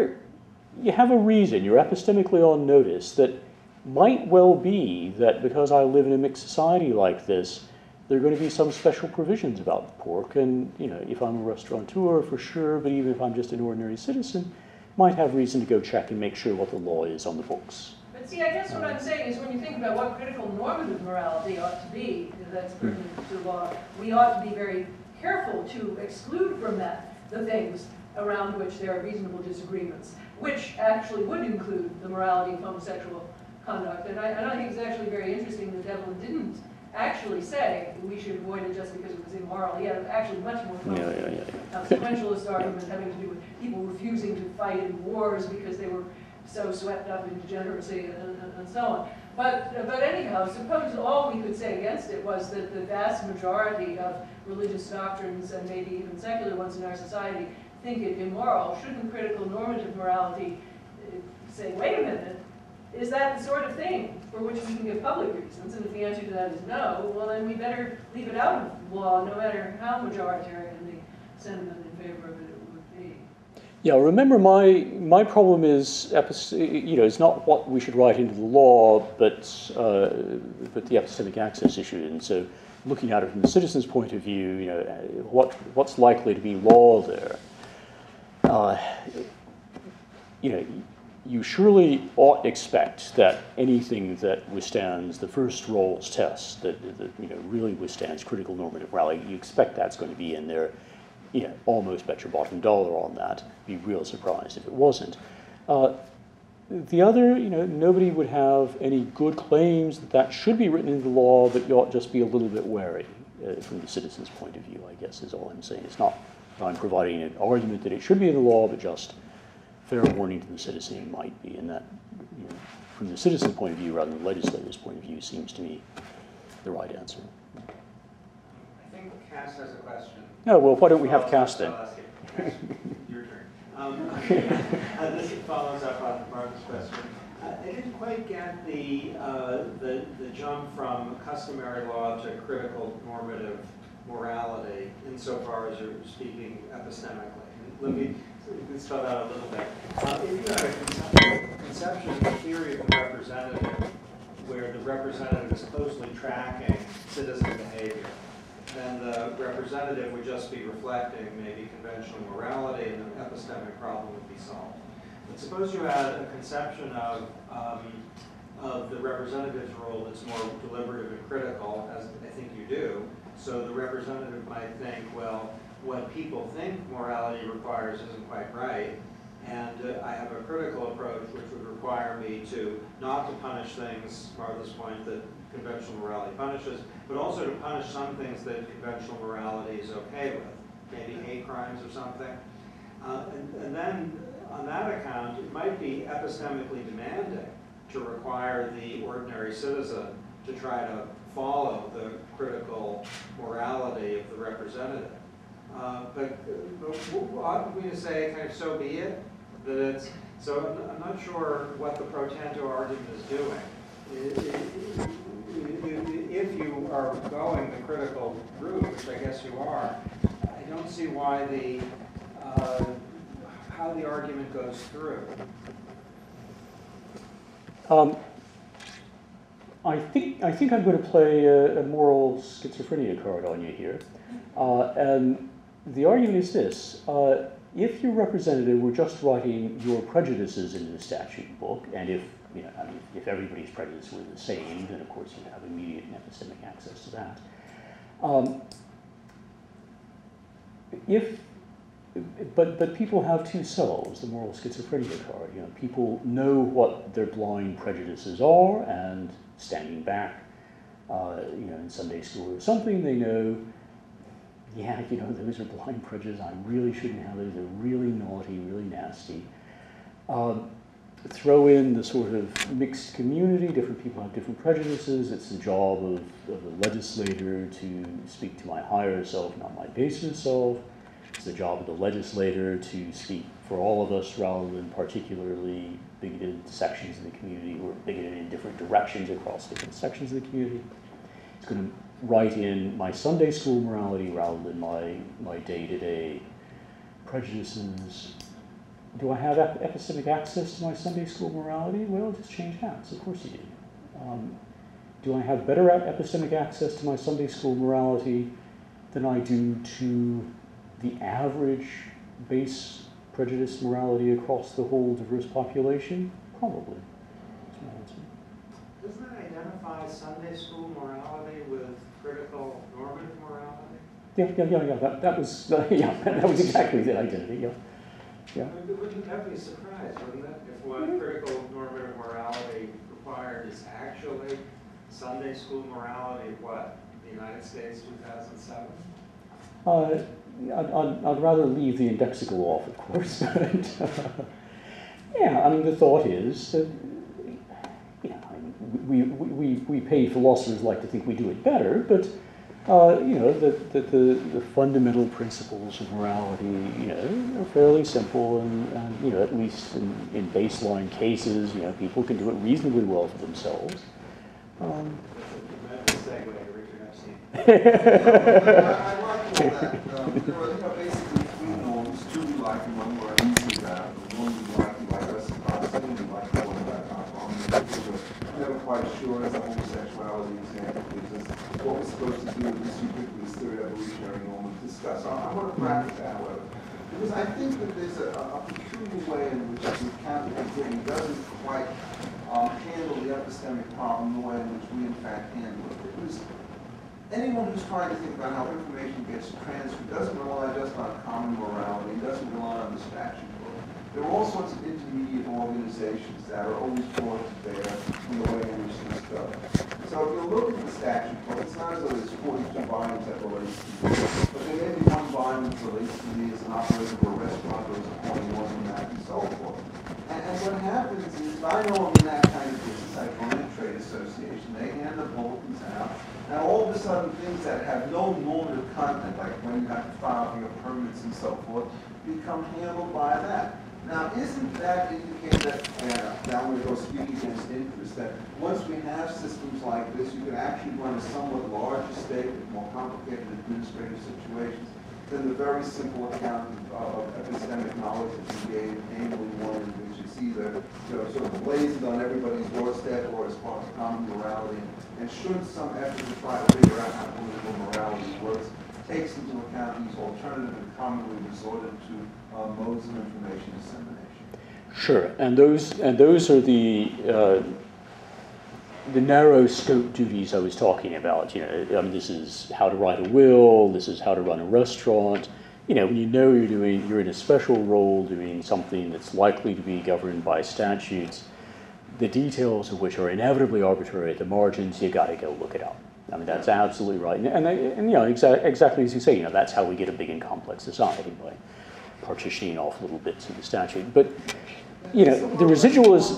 have a reason, you're epistemically on notice that might well be that because I live in a mixed society like this, there are going to be some special provisions about pork, and if I'm a restaurateur for sure, but even if I'm just an ordinary citizen, might have reason to go check and make sure what the law is on the books. But see, I guess what I'm saying is when you think about what critical normative morality ought to be, that's pertinent to law, we ought to be very careful to exclude from that the things around which there are reasonable disagreements, which actually would include the morality of homosexual conduct. And I think it's actually very interesting that Devlin didn't actually say we should avoid it just because it was immoral. He had actually much more consequentialist argument having to do with people refusing to fight in wars because they were so swept up in degeneracy and so on. But anyhow, suppose all we could say against it was that the vast majority of religious doctrines, and maybe even secular ones in our society, think it immoral. Shouldn't critical normative morality say, wait a minute, is that the sort of thing for which we can give public reasons? And if the answer to that is no, well then we better leave it out of law, no matter how majoritarian the sentiment in favor of it would be. Yeah, remember my problem is, it's not what we should write into the law, but the epistemic access issue. And so, looking at it from the citizen's point of view, what's likely to be law there? You surely ought expect that anything that withstands the first Rawls test, that really withstands critical normative morality, you expect that's going to be in there. Almost bet your bottom dollar on that. Be real surprised if it wasn't. The other, nobody would have any good claims that that should be written into the law, but you ought just be a little bit wary from the citizen's point of view, I guess, is all I'm saying. It's not that I'm providing an argument that it should be in the law, but just fair warning to the citizen it might be, and that, from the citizen's point of view rather than the legislator's point of view seems to me the right answer. I think Cass has a question. No, well, why don't we have Cass then? Your turn. This follows up on Mark's question. I didn't quite get the jump from customary law to critical normative morality insofar as you're speaking epistemically. Let me spell that a little bit. If you had a conception of the theory of the representative, where the representative is closely tracking citizen behavior, then the representative would just be reflecting maybe conventional morality, and the epistemic problem would be solved. But suppose you had a conception of the representative's role that's more deliberative and critical, as I think you do. So the representative might think, well, what people think morality requires isn't quite right, and I have a critical approach which would require me to not to punish things, Martha's point, that conventional morality punishes, but also to punish some things that conventional morality is okay with, maybe hate crimes or something. And then on that account, it might be epistemically demanding to require the ordinary citizen to try to follow the critical morality of the representative. But oughtn't we to say, kind of, so be it? That it's, so I'm not sure what the pro tanto argument is doing. If you are going the critical route, which I guess you are, I don't see why how the argument goes through. I think I'm going to play a moral schizophrenia card on you here. And the argument is this. If your representative were just writing your prejudices into the statute book, and if everybody's prejudices were the same, then of course you'd have immediate and epistemic access to that. But people have two selves, the moral schizophrenia card. People know what their blind prejudices are, and standing back, in Sunday school or something, they know, yeah, those are blind prejudices. I really shouldn't have those. They're really naughty, really nasty. Throw in the sort of mixed community. Different people have different prejudices. It's the job of the legislator to speak to my higher self, not my baser self. It's the job of the legislator to speak for all of us rather than particularly bigoted sections of the community who are bigoted in different directions across different sections of the community. It's going to write in my Sunday school morality rather than my day-to-day prejudices. Do I have epistemic access to my Sunday school morality? Well, just change hats. Of course you do. Do I have better epistemic access to my Sunday school morality than I do to the average base prejudice morality across the whole diverse population? Probably. That's my answer. Doesn't that identify Sunday school morality with critical normative morality? Yeah. That was that was exactly the identity. Yeah. Wouldn't that be a surprise, wouldn't it? If what critical normative morality required is actually Sunday school morality of what? The United States 2007? I'd rather leave the indexical off, of course. Yeah, the thought is that we paid philosophers like to think we do it better, but the fundamental principles of morality, are fairly simple, and at least in baseline cases, people can do it reasonably well for themselves. That's a segue, Richard Epstein. I like all that. There are basically three norms: two we like and one we're uneasy about. The one we like reciprocity, and we like the one about we're never quite sure, as the homosexuality example gives us, what we're supposed to do with this ubiquitous third evolutionary norm and discuss. I want to practice that, however, because I think that there's a peculiar way in which the Catholic thinking doesn't quite handle the epistemic problem the way in which we in fact handle it. Because anyone who's trying to think about how information gets transferred doesn't rely just on common morality, doesn't rely on the statute book. There are all sorts of intermediate organizations that are always brought to bear in the way in which this goes. So if you look at the statute book, it's not as though there's 42 volumes that relates to me, but there may be one volume that relates to me as an operator of a restaurant or as a coin that and so forth. And what happens is, I know I'm in that kind of business. I join a trade association. They hand the bulletins out. And all of a sudden, things that have no normative content, like when you have to file for your permits and so forth, become handled by that. Now, isn't that indicating that, now we're going to speak against interest, that once we have systems like this, you can actually run a somewhat larger state with more complicated administrative situations than the very simple account of epistemic knowledge that you gave, namely one in which it's either sort of blazoned on everybody's doorstep or as part of common morality. And should some effort to try to figure out how political morality works, takes into account these alternative and commonly resorted to modes of information dissemination. Sure, and those are the narrow scope duties I was talking about. This is how to write a will. This is how to run a restaurant. When you're in a special role doing something that's likely to be governed by statutes, the details of which are inevitably arbitrary at the margins, you got to go look it up. I mean, that's absolutely right. Exactly as you say, that's how we get a big and complex society, by partitioning off little bits of the statute. But, the residual is...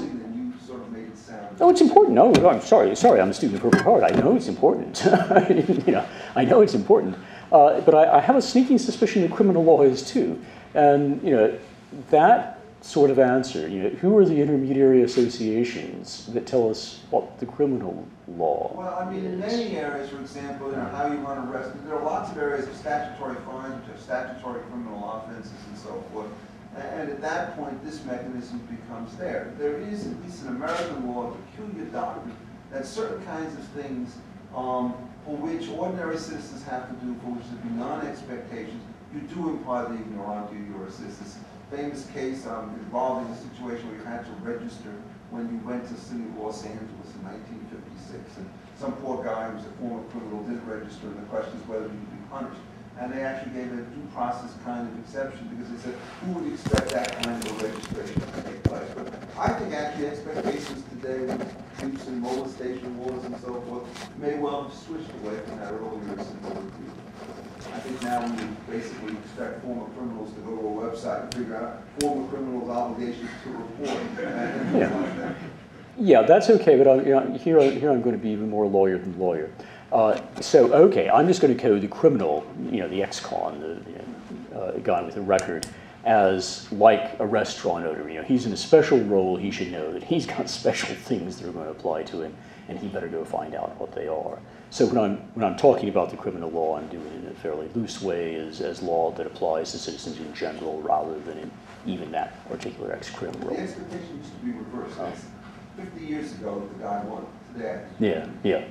Oh, it's important. No, I'm sorry, I'm a student of perfect heart. I know it's important. I know it's important. But I have a sneaking suspicion that criminal law is too. And, that sort of answer, who are the intermediary associations that tell us what the criminal law Well, I mean, in many areas, for example, how you run a restaurant, there are lots of areas of statutory fines, which have statutory criminal offenses and so forth. And at that point, this mechanism becomes there. There is, at least in American law, a peculiar doctrine that certain kinds of things for which ordinary citizens have to do, for which there be non-expectations, you do imply the ignorantio juris. This famous case involving a situation where you had to register when you went to the city of Los Angeles in 1956. And some poor guy who was a former criminal did register, and the question is whether he would be punished. And they actually gave a due process kind of exception because they said, who would expect that kind of a registration to take place? But I think actually expectations today with use in molestation laws and so forth may well have switched away from that earlier simple review. I think now we basically expect former criminals to go to a website and figure out former criminals' obligations to report. Yeah, that's okay, but here I'm going to be even more lawyer than lawyer. Okay, I'm just going to code the criminal, the ex-con, the guy with a record, as like a restaurant owner. He's in a special role. He should know that he's got special things that are going to apply to him, and he better go find out what they are. So when I'm talking about the criminal law, I'm doing it in a fairly loose way as law that applies to citizens in general, rather than in even that particular ex-crim role. The expectation used to be reversed. 50 years ago, the guy won. Today. Yeah.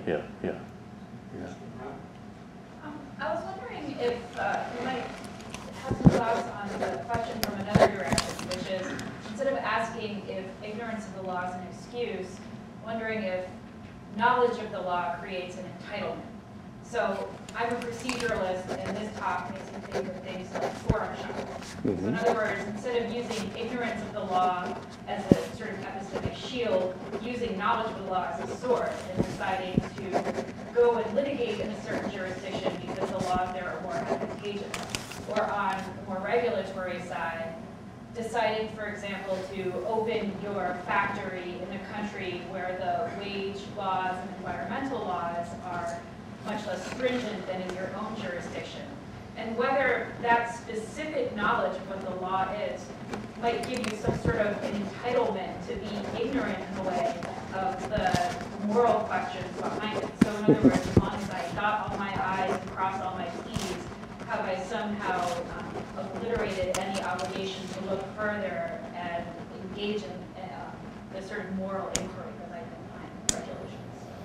I was wondering if you might have some thoughts on the question from another direction, which is, instead of asking if ignorance of the law is an excuse, wondering if knowledge of the law creates an entitlement. So I'm a proceduralist, and this talk makes me think of things like forum shopping. So in other words, instead of using ignorance of the law as a sort of epistemic shield, using knowledge of the law as a sword, and deciding to go and litigate in a certain jurisdiction because the laws there are more advantageous. Or on the more regulatory side, deciding, for example, to open your factory in a country where the wage laws and environmental laws are much less stringent than in your own jurisdiction. And whether that specific knowledge of what the law is might give you some sort of an entitlement to be ignorant in a way of the moral questions behind it. So in other words, as long as I dot all my I's and cross all my T's, have I somehow obliterated any obligation to look further and engage in the sort of moral inquiry that I can find in regulations.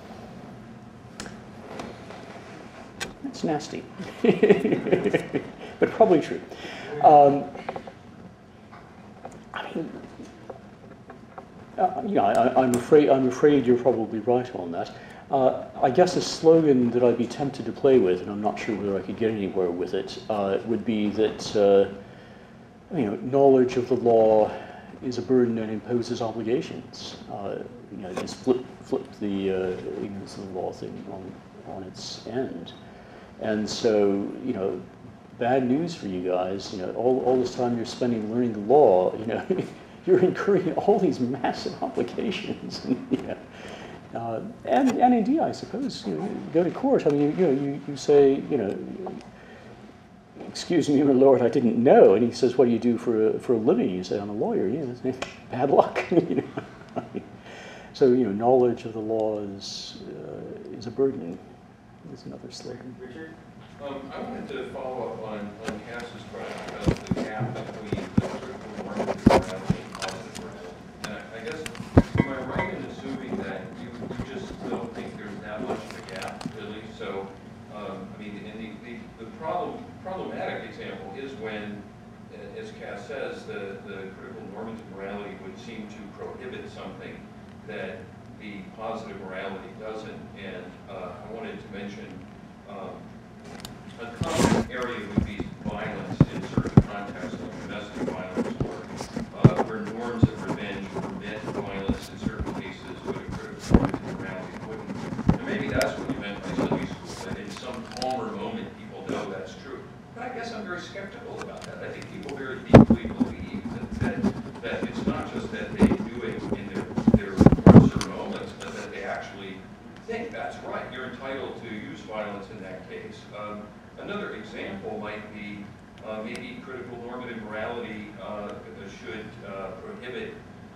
It's nasty, but probably true. I'm afraid you're probably right on that. I guess a slogan that I'd be tempted to play with, and I'm not sure whether I could get anywhere with it, would be that knowledge of the law is a burden and imposes obligations. Just flip the ignorance of the law thing on its end. And so, bad news for you guys. All this time you're spending learning the law, you're incurring all these massive obligations. And indeed, I suppose, you go to court. I mean, you say, excuse me, my lord, I didn't know. And he says, what do you do for a living? You say, I'm a lawyer. Bad luck. So, knowledge of the law is a burden. Is another slogan. Richard? I wanted to follow up on Cass's question about the gap between the critical normative morality and positive morality. And I guess, am I right in assuming that you just don't think there's that much of a gap, really? So, and the problematic example is when, as Cass says, the critical normative morality would seem to prohibit something that the positive morality doesn't. And I wanted to mention a common area would be violence in certain contexts, like domestic violence, or where norms of revenge permit violence in certain cases, but a critical normative morality wouldn't. And maybe that's what you meant by Sunday school, that in some calmer moment people know that's true. But I guess I'm very skeptical about that. I think people very deeply believe that it's not just that they do it in their worser moments, but that they actually think that's right. You're entitled to use violence in that case. Another example might be maybe critical normative morality should prohibit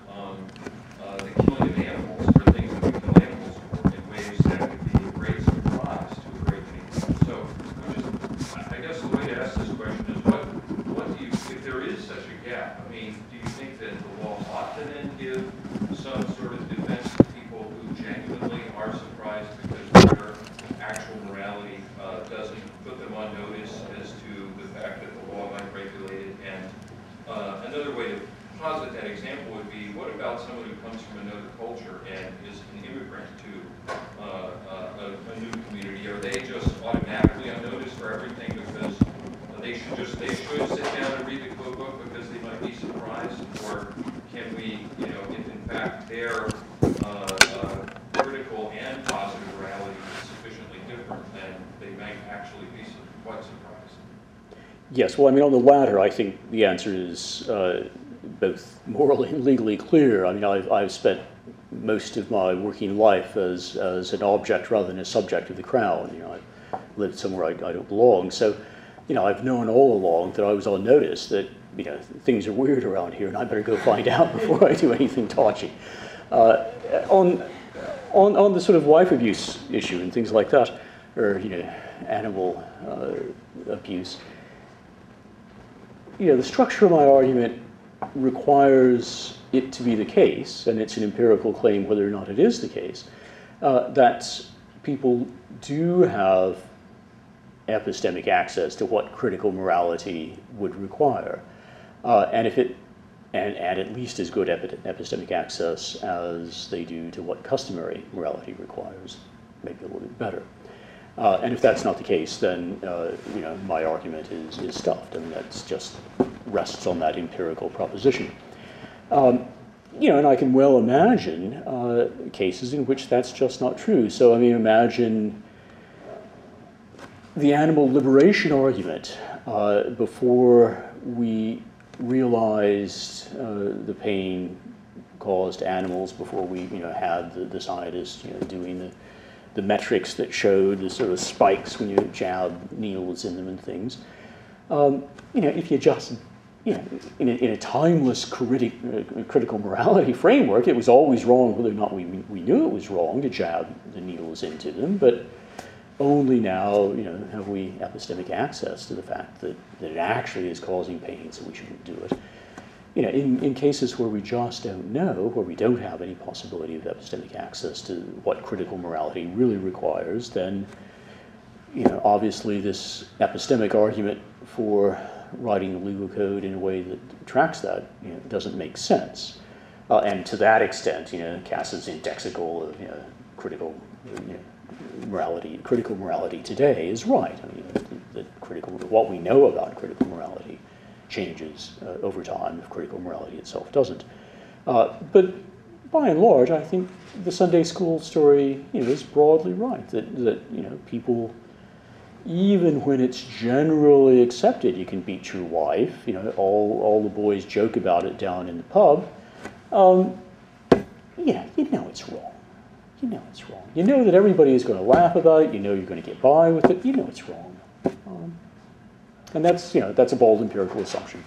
the killing of animals, or things that we kill animals for, in ways that would be a great surprise to a great many people. So I guess the way to ask this question is, what do you, if there is such a gap, do you think that the law ought to then give some sort of defense to people who genuinely are surprised because their actual morality doesn't put them on notice as to the fact that the law might regulate it? And another way to posit that example would be, what about someone who comes from another culture and is an immigrant to a new community? Are they just automatically on notice for everything because they should sit down and read the code book because they might be surprised? Or can we, if in fact their critical and positive morality is sufficiently different, then they might actually be quite surprised? Yes, well, on the latter, I think the answer is both morally and legally clear. I've spent most of my working life as an object rather than a subject of the crowd. I've lived somewhere I don't belong. So, I've known all along that I was on notice that, things are weird around here and I better go find out before I do anything dodgy. On the sort of wife abuse issue and things like that, or, animal abuse, the structure of my argument requires it to be the case, and it's an empirical claim whether or not it is the case, that people do have epistemic access to what critical morality would require, and at least as good epistemic access as they do to what customary morality requires, maybe a little bit better. And if that's not the case, then my argument is stuffed. That's just rests on that empirical proposition. And I can well imagine cases in which that's just not true. So imagine the animal liberation argument before we realized the pain caused to animals, before we had the scientists doing the metrics that showed the sort of spikes when you jab needles in them and things. If you just, in a timeless critical morality framework, it was always wrong whether or not we knew it was wrong to jab the needles into them, but only now, have we epistemic access to the fact that it actually is causing pain, so we shouldn't do it. In cases where we just don't know, where we don't have any possibility of epistemic access to what critical morality really requires, then, obviously this epistemic argument for writing the legal code in a way that tracks that, doesn't make sense. And to that extent, Cass's indexical of critical morality today is right. What we know about critical morality changes over time if critical morality itself doesn't. But by and large, I think the Sunday school story, is broadly right, that people, even when it's generally accepted you can beat your wife, all the boys joke about it down in the pub, it's wrong. It's wrong. You know that everybody is going to laugh about it, you're going to get by with it, it's wrong. And that's a bold empirical assumption.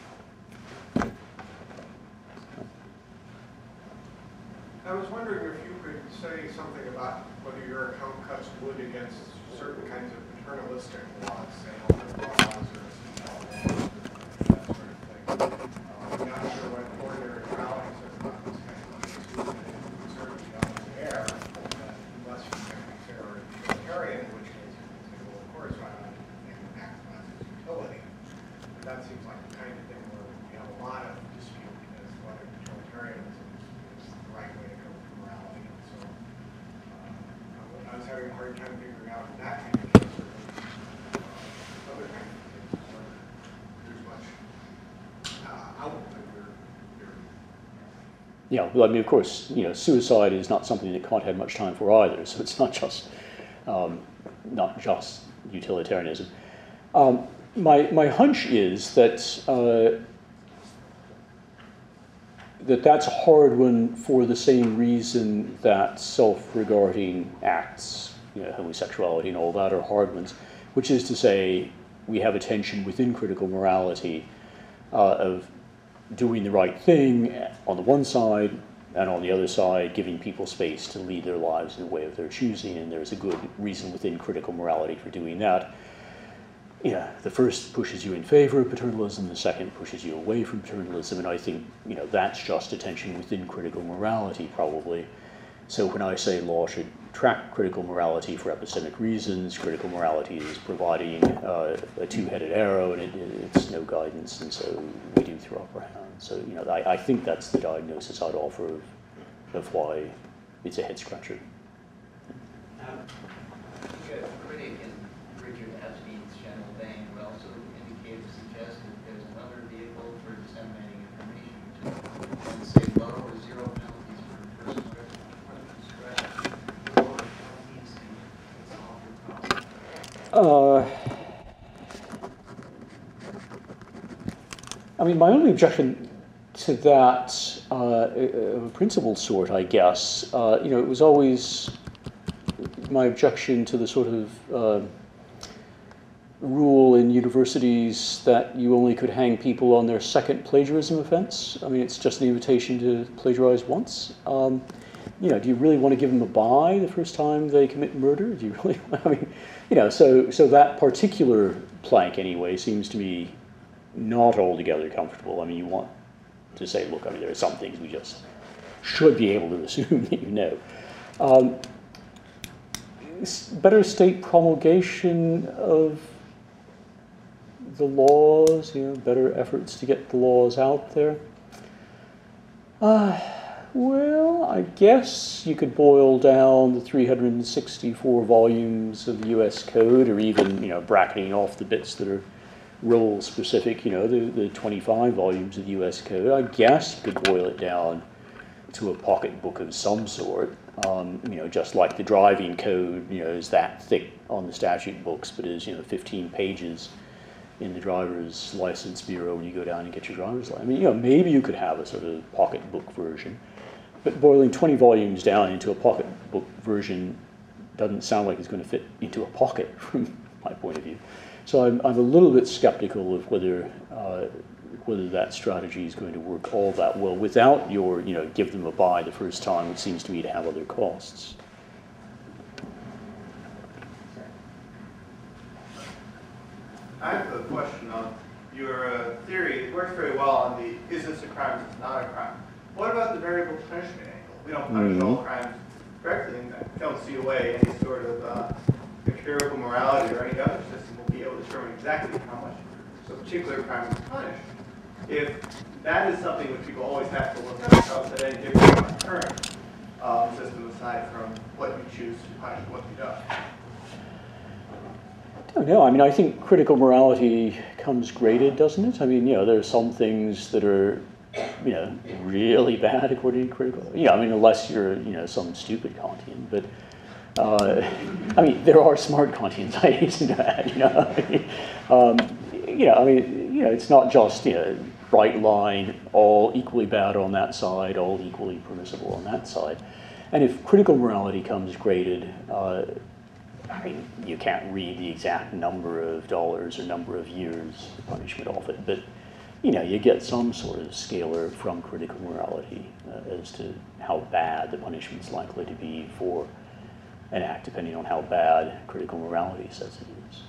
I was wondering if you could say something about whether your account cuts wood against certain kinds of paternalistic laws, say elder laws or that sort of thing. I'm not sure what ordinary moralities are about this kind of thing. It's certainly up in the air, unless you can be fair or utilitarian, in which case you can say, well, of course, why not maximize its utility? But that seems like the kind of thing where we have a lot of dispute as to whether utilitarianism is the right way to go for morality. And so I was having a hard time figuring out in that kind of case or other kind of cases whether there's much output or Yeah, well, of course, suicide is not something that Kant had much time for either, so it's not just utilitarianism. My hunch is that that's a hard one for the same reason that self-regarding acts, homosexuality and all that are hard ones, which is to say we have a tension within critical morality of doing the right thing on the one side, and on the other side, giving people space to lead their lives in a way of their choosing, and there's a good reason within critical morality for doing that. The first pushes you in favor of paternalism, the second pushes you away from paternalism, and I think, that's just a tension within critical morality, probably. So when I say law should track critical morality for epistemic reasons, critical morality is providing a two-headed arrow, and it's no guidance, and so we do throw up our hands. So, I think that's the diagnosis I'd offer of why it's a head-scratcher. A critic in Richard Epstein's general vein would also indicate or suggest that there's another vehicle for disseminating information, and say low or zero penalties for personal discretion, or penalties and solve your problem. My only objection to that, of a principled sort, I guess, it was always my objection to the sort of rule in universities that you only could hang people on their second plagiarism offense. It's just an invitation to plagiarize once. Do you really want to give them a bye the first time they commit murder? Do you really? So that particular plank anyway seems to me not altogether comfortable. You want to say, look, there are some things we just should be able to assume that you know. Better state promulgation of the laws, better efforts to get the laws out there. Well, I guess you could boil down the 364 volumes of the U.S. Code, or even, bracketing off the bits that are role-specific, the 25 volumes of the U.S. Code. I guess you could boil it down to a pocket book of some sort, just like the driving code, is that thick on the statute books, but is, 15 pages in the driver's license bureau when you go down and get your driver's license. Maybe you could have a sort of pocket book version, but boiling 20 volumes down into a pocket book version doesn't sound like it's going to fit into a pocket from my point of view. So I'm a little bit skeptical of whether that strategy is going to work all that well without your, give them a bye the first time, which seems to me to have other costs. I have a question on your theory. It works very well on the is this a crime, is this not a crime. What about the variable punishment angle? We don't punish all crimes directly, and I don't see a way any sort of empirical morality or any other system will be able to determine exactly how much a particular crime is punished. If that is something which people always have to look at themselves at any different from our current system, aside from what you choose to punish and what you don't. don't know. I mean, I think critical morality comes graded, doesn't it? I mean, there are some things that are, really bad according to critical. Yeah, I mean, unless you're, some stupid Kantian. But, I mean, there are smart Kantians, I hasten to add, it's not just, bright line, all equally bad on that side, all equally permissible on that side. And if critical morality comes graded, I mean, you can't read the exact number of dollars or number of years punishment off it, but you get some sort of scalar from critical morality as to how bad the punishment's likely to be for an act, depending on how bad critical morality says it is.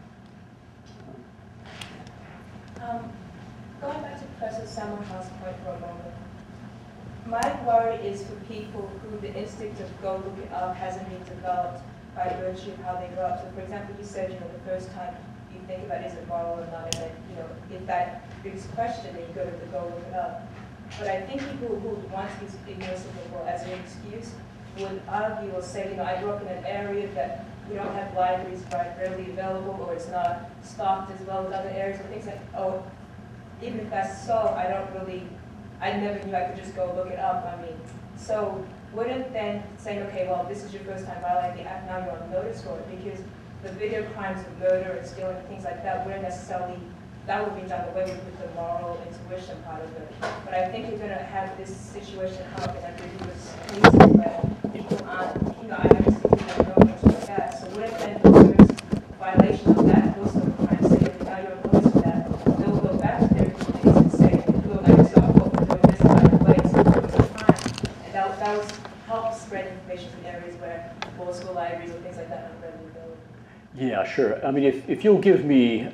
Going back to Professor Samuel's point for a moment, my worry is for people who the instinct of go look it up hasn't been developed by virtue of how they grow up. So for example, you said, the first time you think about is it moral or not, and then, if that brings question, then you go to the go look it up. But I think people who want to use ignorance of the law as an excuse would argue or say, I grew up in an area that we don't have libraries readily available, or it's not stocked as well as other areas, or things like, oh, even if that's so, I never knew I could just go look it up. I mean, so wouldn't then saying, okay, well, this is your first time violating the act, now you're on notice for it, because the bigger crimes of murder and stealing and things like that wouldn't necessarily, that would be done away with the moral intuition part of it. But I think you're going to have this situation come up in ambiguous cases where people aren't, I haven't seen people know much like that. So wouldn't then the first violation of that, those sort of crimes, say, if now you're on notice for that, they'll go back to their communities and say, look, I just got caught for doing this by the way, so it was a crime. And that would help spread information in areas where law school libraries or things like that aren't readily available. Yeah, sure. I mean, if you'll give me,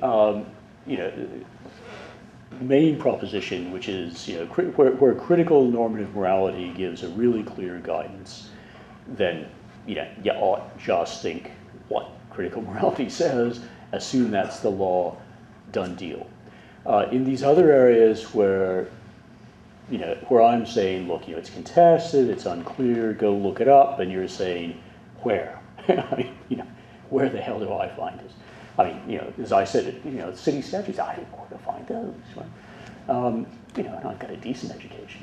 main proposition, which is, where critical normative morality gives a really clear guidance, then, you ought just think what critical morality says, assume that's the law, done deal. In these other areas where, where I'm saying, look, it's contested, it's unclear, go look it up, and you're saying, where? I mean, where the hell do I find this? I mean, as I said, city statutes, I don't know where to find those. Right? And I've got a decent education.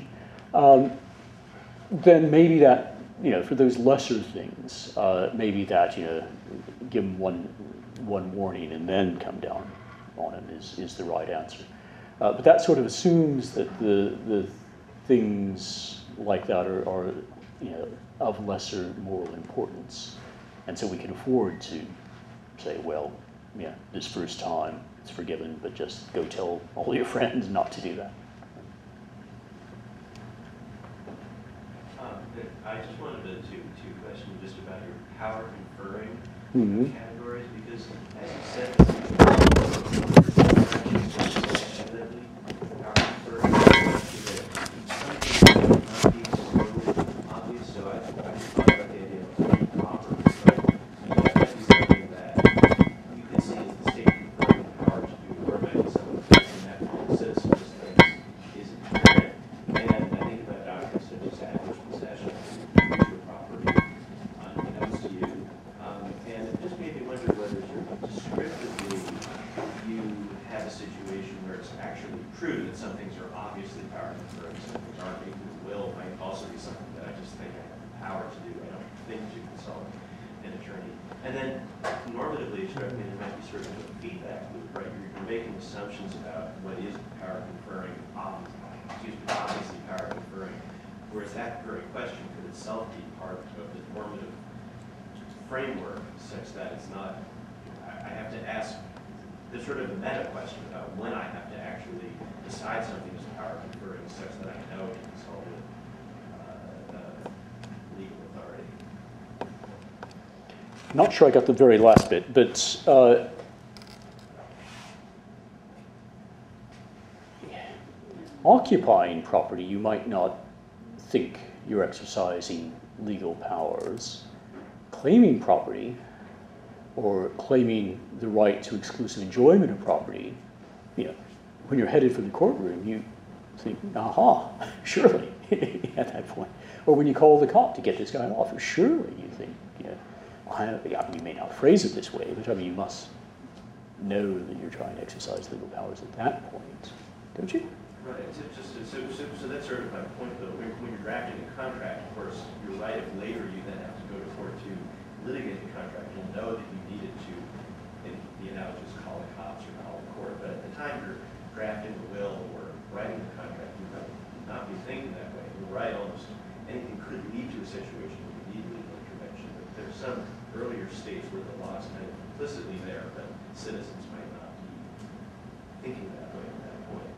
Then maybe that, for those lesser things, maybe that, give them one warning and then come down on them is the right answer. But that sort of assumes that the things like that are of lesser moral importance. And so we can afford to say, well, this first time it's forgiven, but just go tell all your friends not to do that. I just wanted to question just about your power conferring categories, because as you said, power conferring obvious. So I just thought about the idea of proper, right? Something that you can see as the state conferring the power to do or maybe some of the things in that citizens things is inherent. And I think about doctrines such as adverse possession, your property, unbeknownst to you. And it just made me wonder whether descriptively you have a situation where it's actually true that some things are obviously power conferring, some things aren't. Maybe the will might also be something that I just think I have the power to do. I don't think to consult an attorney. And then normatively, it struck me there might be sort of a feedback loop, right? You're making assumptions about what is power conferring, obviously power conferring, whereas that very question could itself be part of the normative framework such that it's not, I have to ask, there's sort of a meta question about when I have to actually decide something is power conferring such that I know to consult with legal authority. Not sure I got the very last bit, but occupying property, you might not think you're exercising legal powers. Claiming property or claiming the right to exclusive enjoyment of property, when you're headed for the courtroom, you think, aha, surely, at that point. Or when you call the cop to get this guy off, surely you think, you may not phrase it this way, but I mean, you must know that you're trying to exercise legal powers at that point, don't you? Right, so that's sort of my point, though. When you're drafting a contract, of course, you're right, if later you then have to go to court to litigate the contract, you'll know that you needed to, in the analogy is call the cops or call the court, but at the time you're drafting the will or writing the contract, you might not be thinking that way. You're right, almost anything could lead to a situation where you need legal intervention, but there's some earlier states where the law is kind of implicitly there, but citizens might not be thinking that way at that point.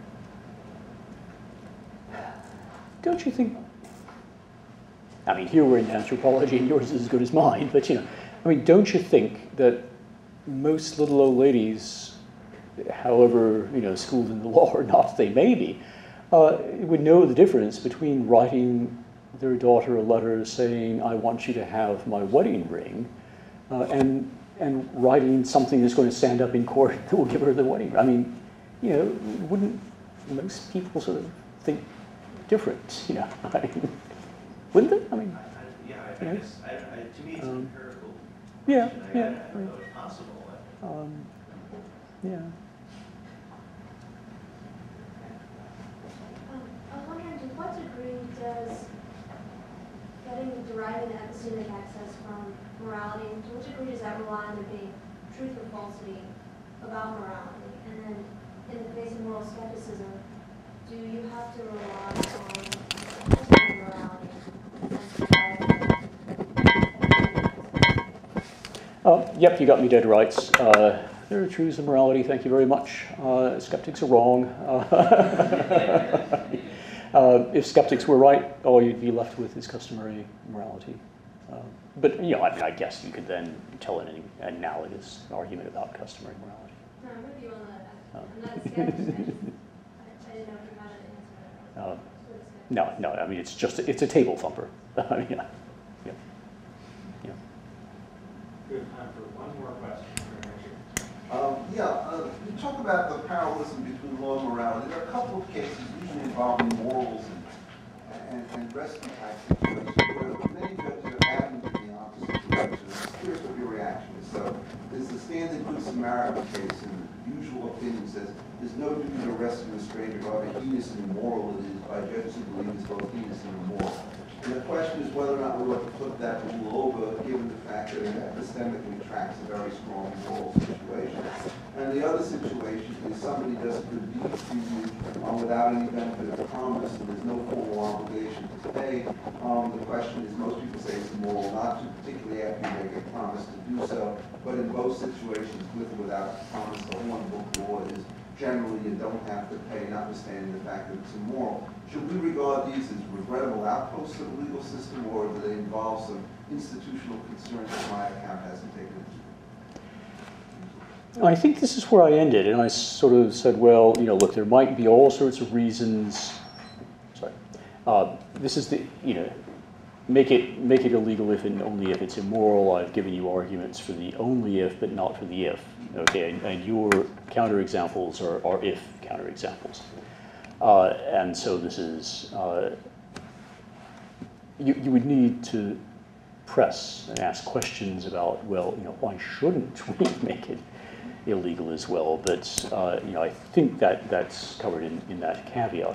Don't you think? I mean, here we're in anthropology, and yours is as good as mine. But I mean, don't you think that most little old ladies, however schooled in the law or not they may be, would know the difference between writing their daughter a letter saying, "I want you to have my wedding ring," and writing something that's going to stand up in court that will give her the wedding ring. I mean, wouldn't most people sort of think different, I mean, wouldn't it? I mean, I guess, to me, it's an empirical yeah, question. yeah, I don't know if possible. yeah. I was wondering, to what degree does deriving epistemic access from morality, to what degree does that rely on there being truth or falsity about morality? And then, in the face of moral skepticism, do you have to rely on morality? Yep, you got me dead right. There are truths and morality, thank you very much. Skeptics are wrong. If skeptics were right, all you'd be left with is customary morality. But I mean, I guess you could then tell an analogous argument about customary morality. No, I'm with you on that. I'm not a skeptic. I didn't know if you had an answer. No, I mean, it's a table thumper. I mean, yeah. Good time for one more question. You talk about the parallelism between law and morality. There are a couple of cases usually involving morals and rescue type situations where many judges are adamant in the opposite direction. Here's what your reaction is. So there's the standard Good Samaritan case, and the usual opinion says there's no duty to rescue a stranger, however heinous and immoral it is, by judges who believe it's both heinous and immoral. And the question is whether or not we ought to put that rule over, given the fact that it epistemically tracks a very strong moral situation. And the other situation is somebody does a good deed to you without any benefit of promise, and there's no formal obligation to pay. The question is, most people say it's immoral not to, particularly after you make a promise to do so. But in both situations, with or without promise, the one book law is generally you don't have to pay, notwithstanding the fact that it's immoral. Should we regard these as regrettable outposts of the legal system, or do they involve some institutional concerns that my account hasn't taken into? I think this is where I ended, and I sort of said, well, look, there might be all sorts of reasons. Sorry, this is the make it illegal if and only if it's immoral. I've given you arguments for the only if, but not for the if. Okay, and your counterexamples are if counterexamples. And so this is, you would need to press and ask questions about, well, why shouldn't we make it illegal as well? But, I think that's covered in that caveat.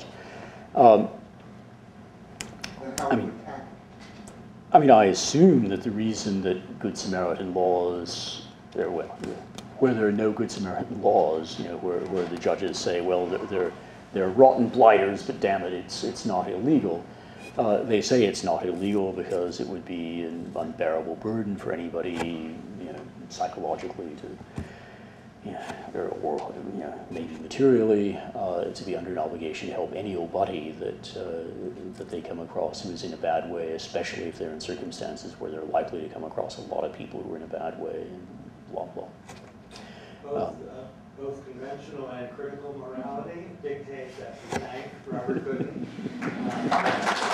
I assume that the reason that Good Samaritan laws, where there are no Good Samaritan laws, where the judges say, well, they're rotten blighters, but damn it, it's not illegal. They say it's not illegal because it would be an unbearable burden for anybody, psychologically or maybe materially, to be under an obligation to help any old buddy that they come across who is in a bad way, especially if they're in circumstances where they're likely to come across a lot of people who are in a bad way, and blah, blah. Both conventional and critical morality dictate that we thank Robert Gooden.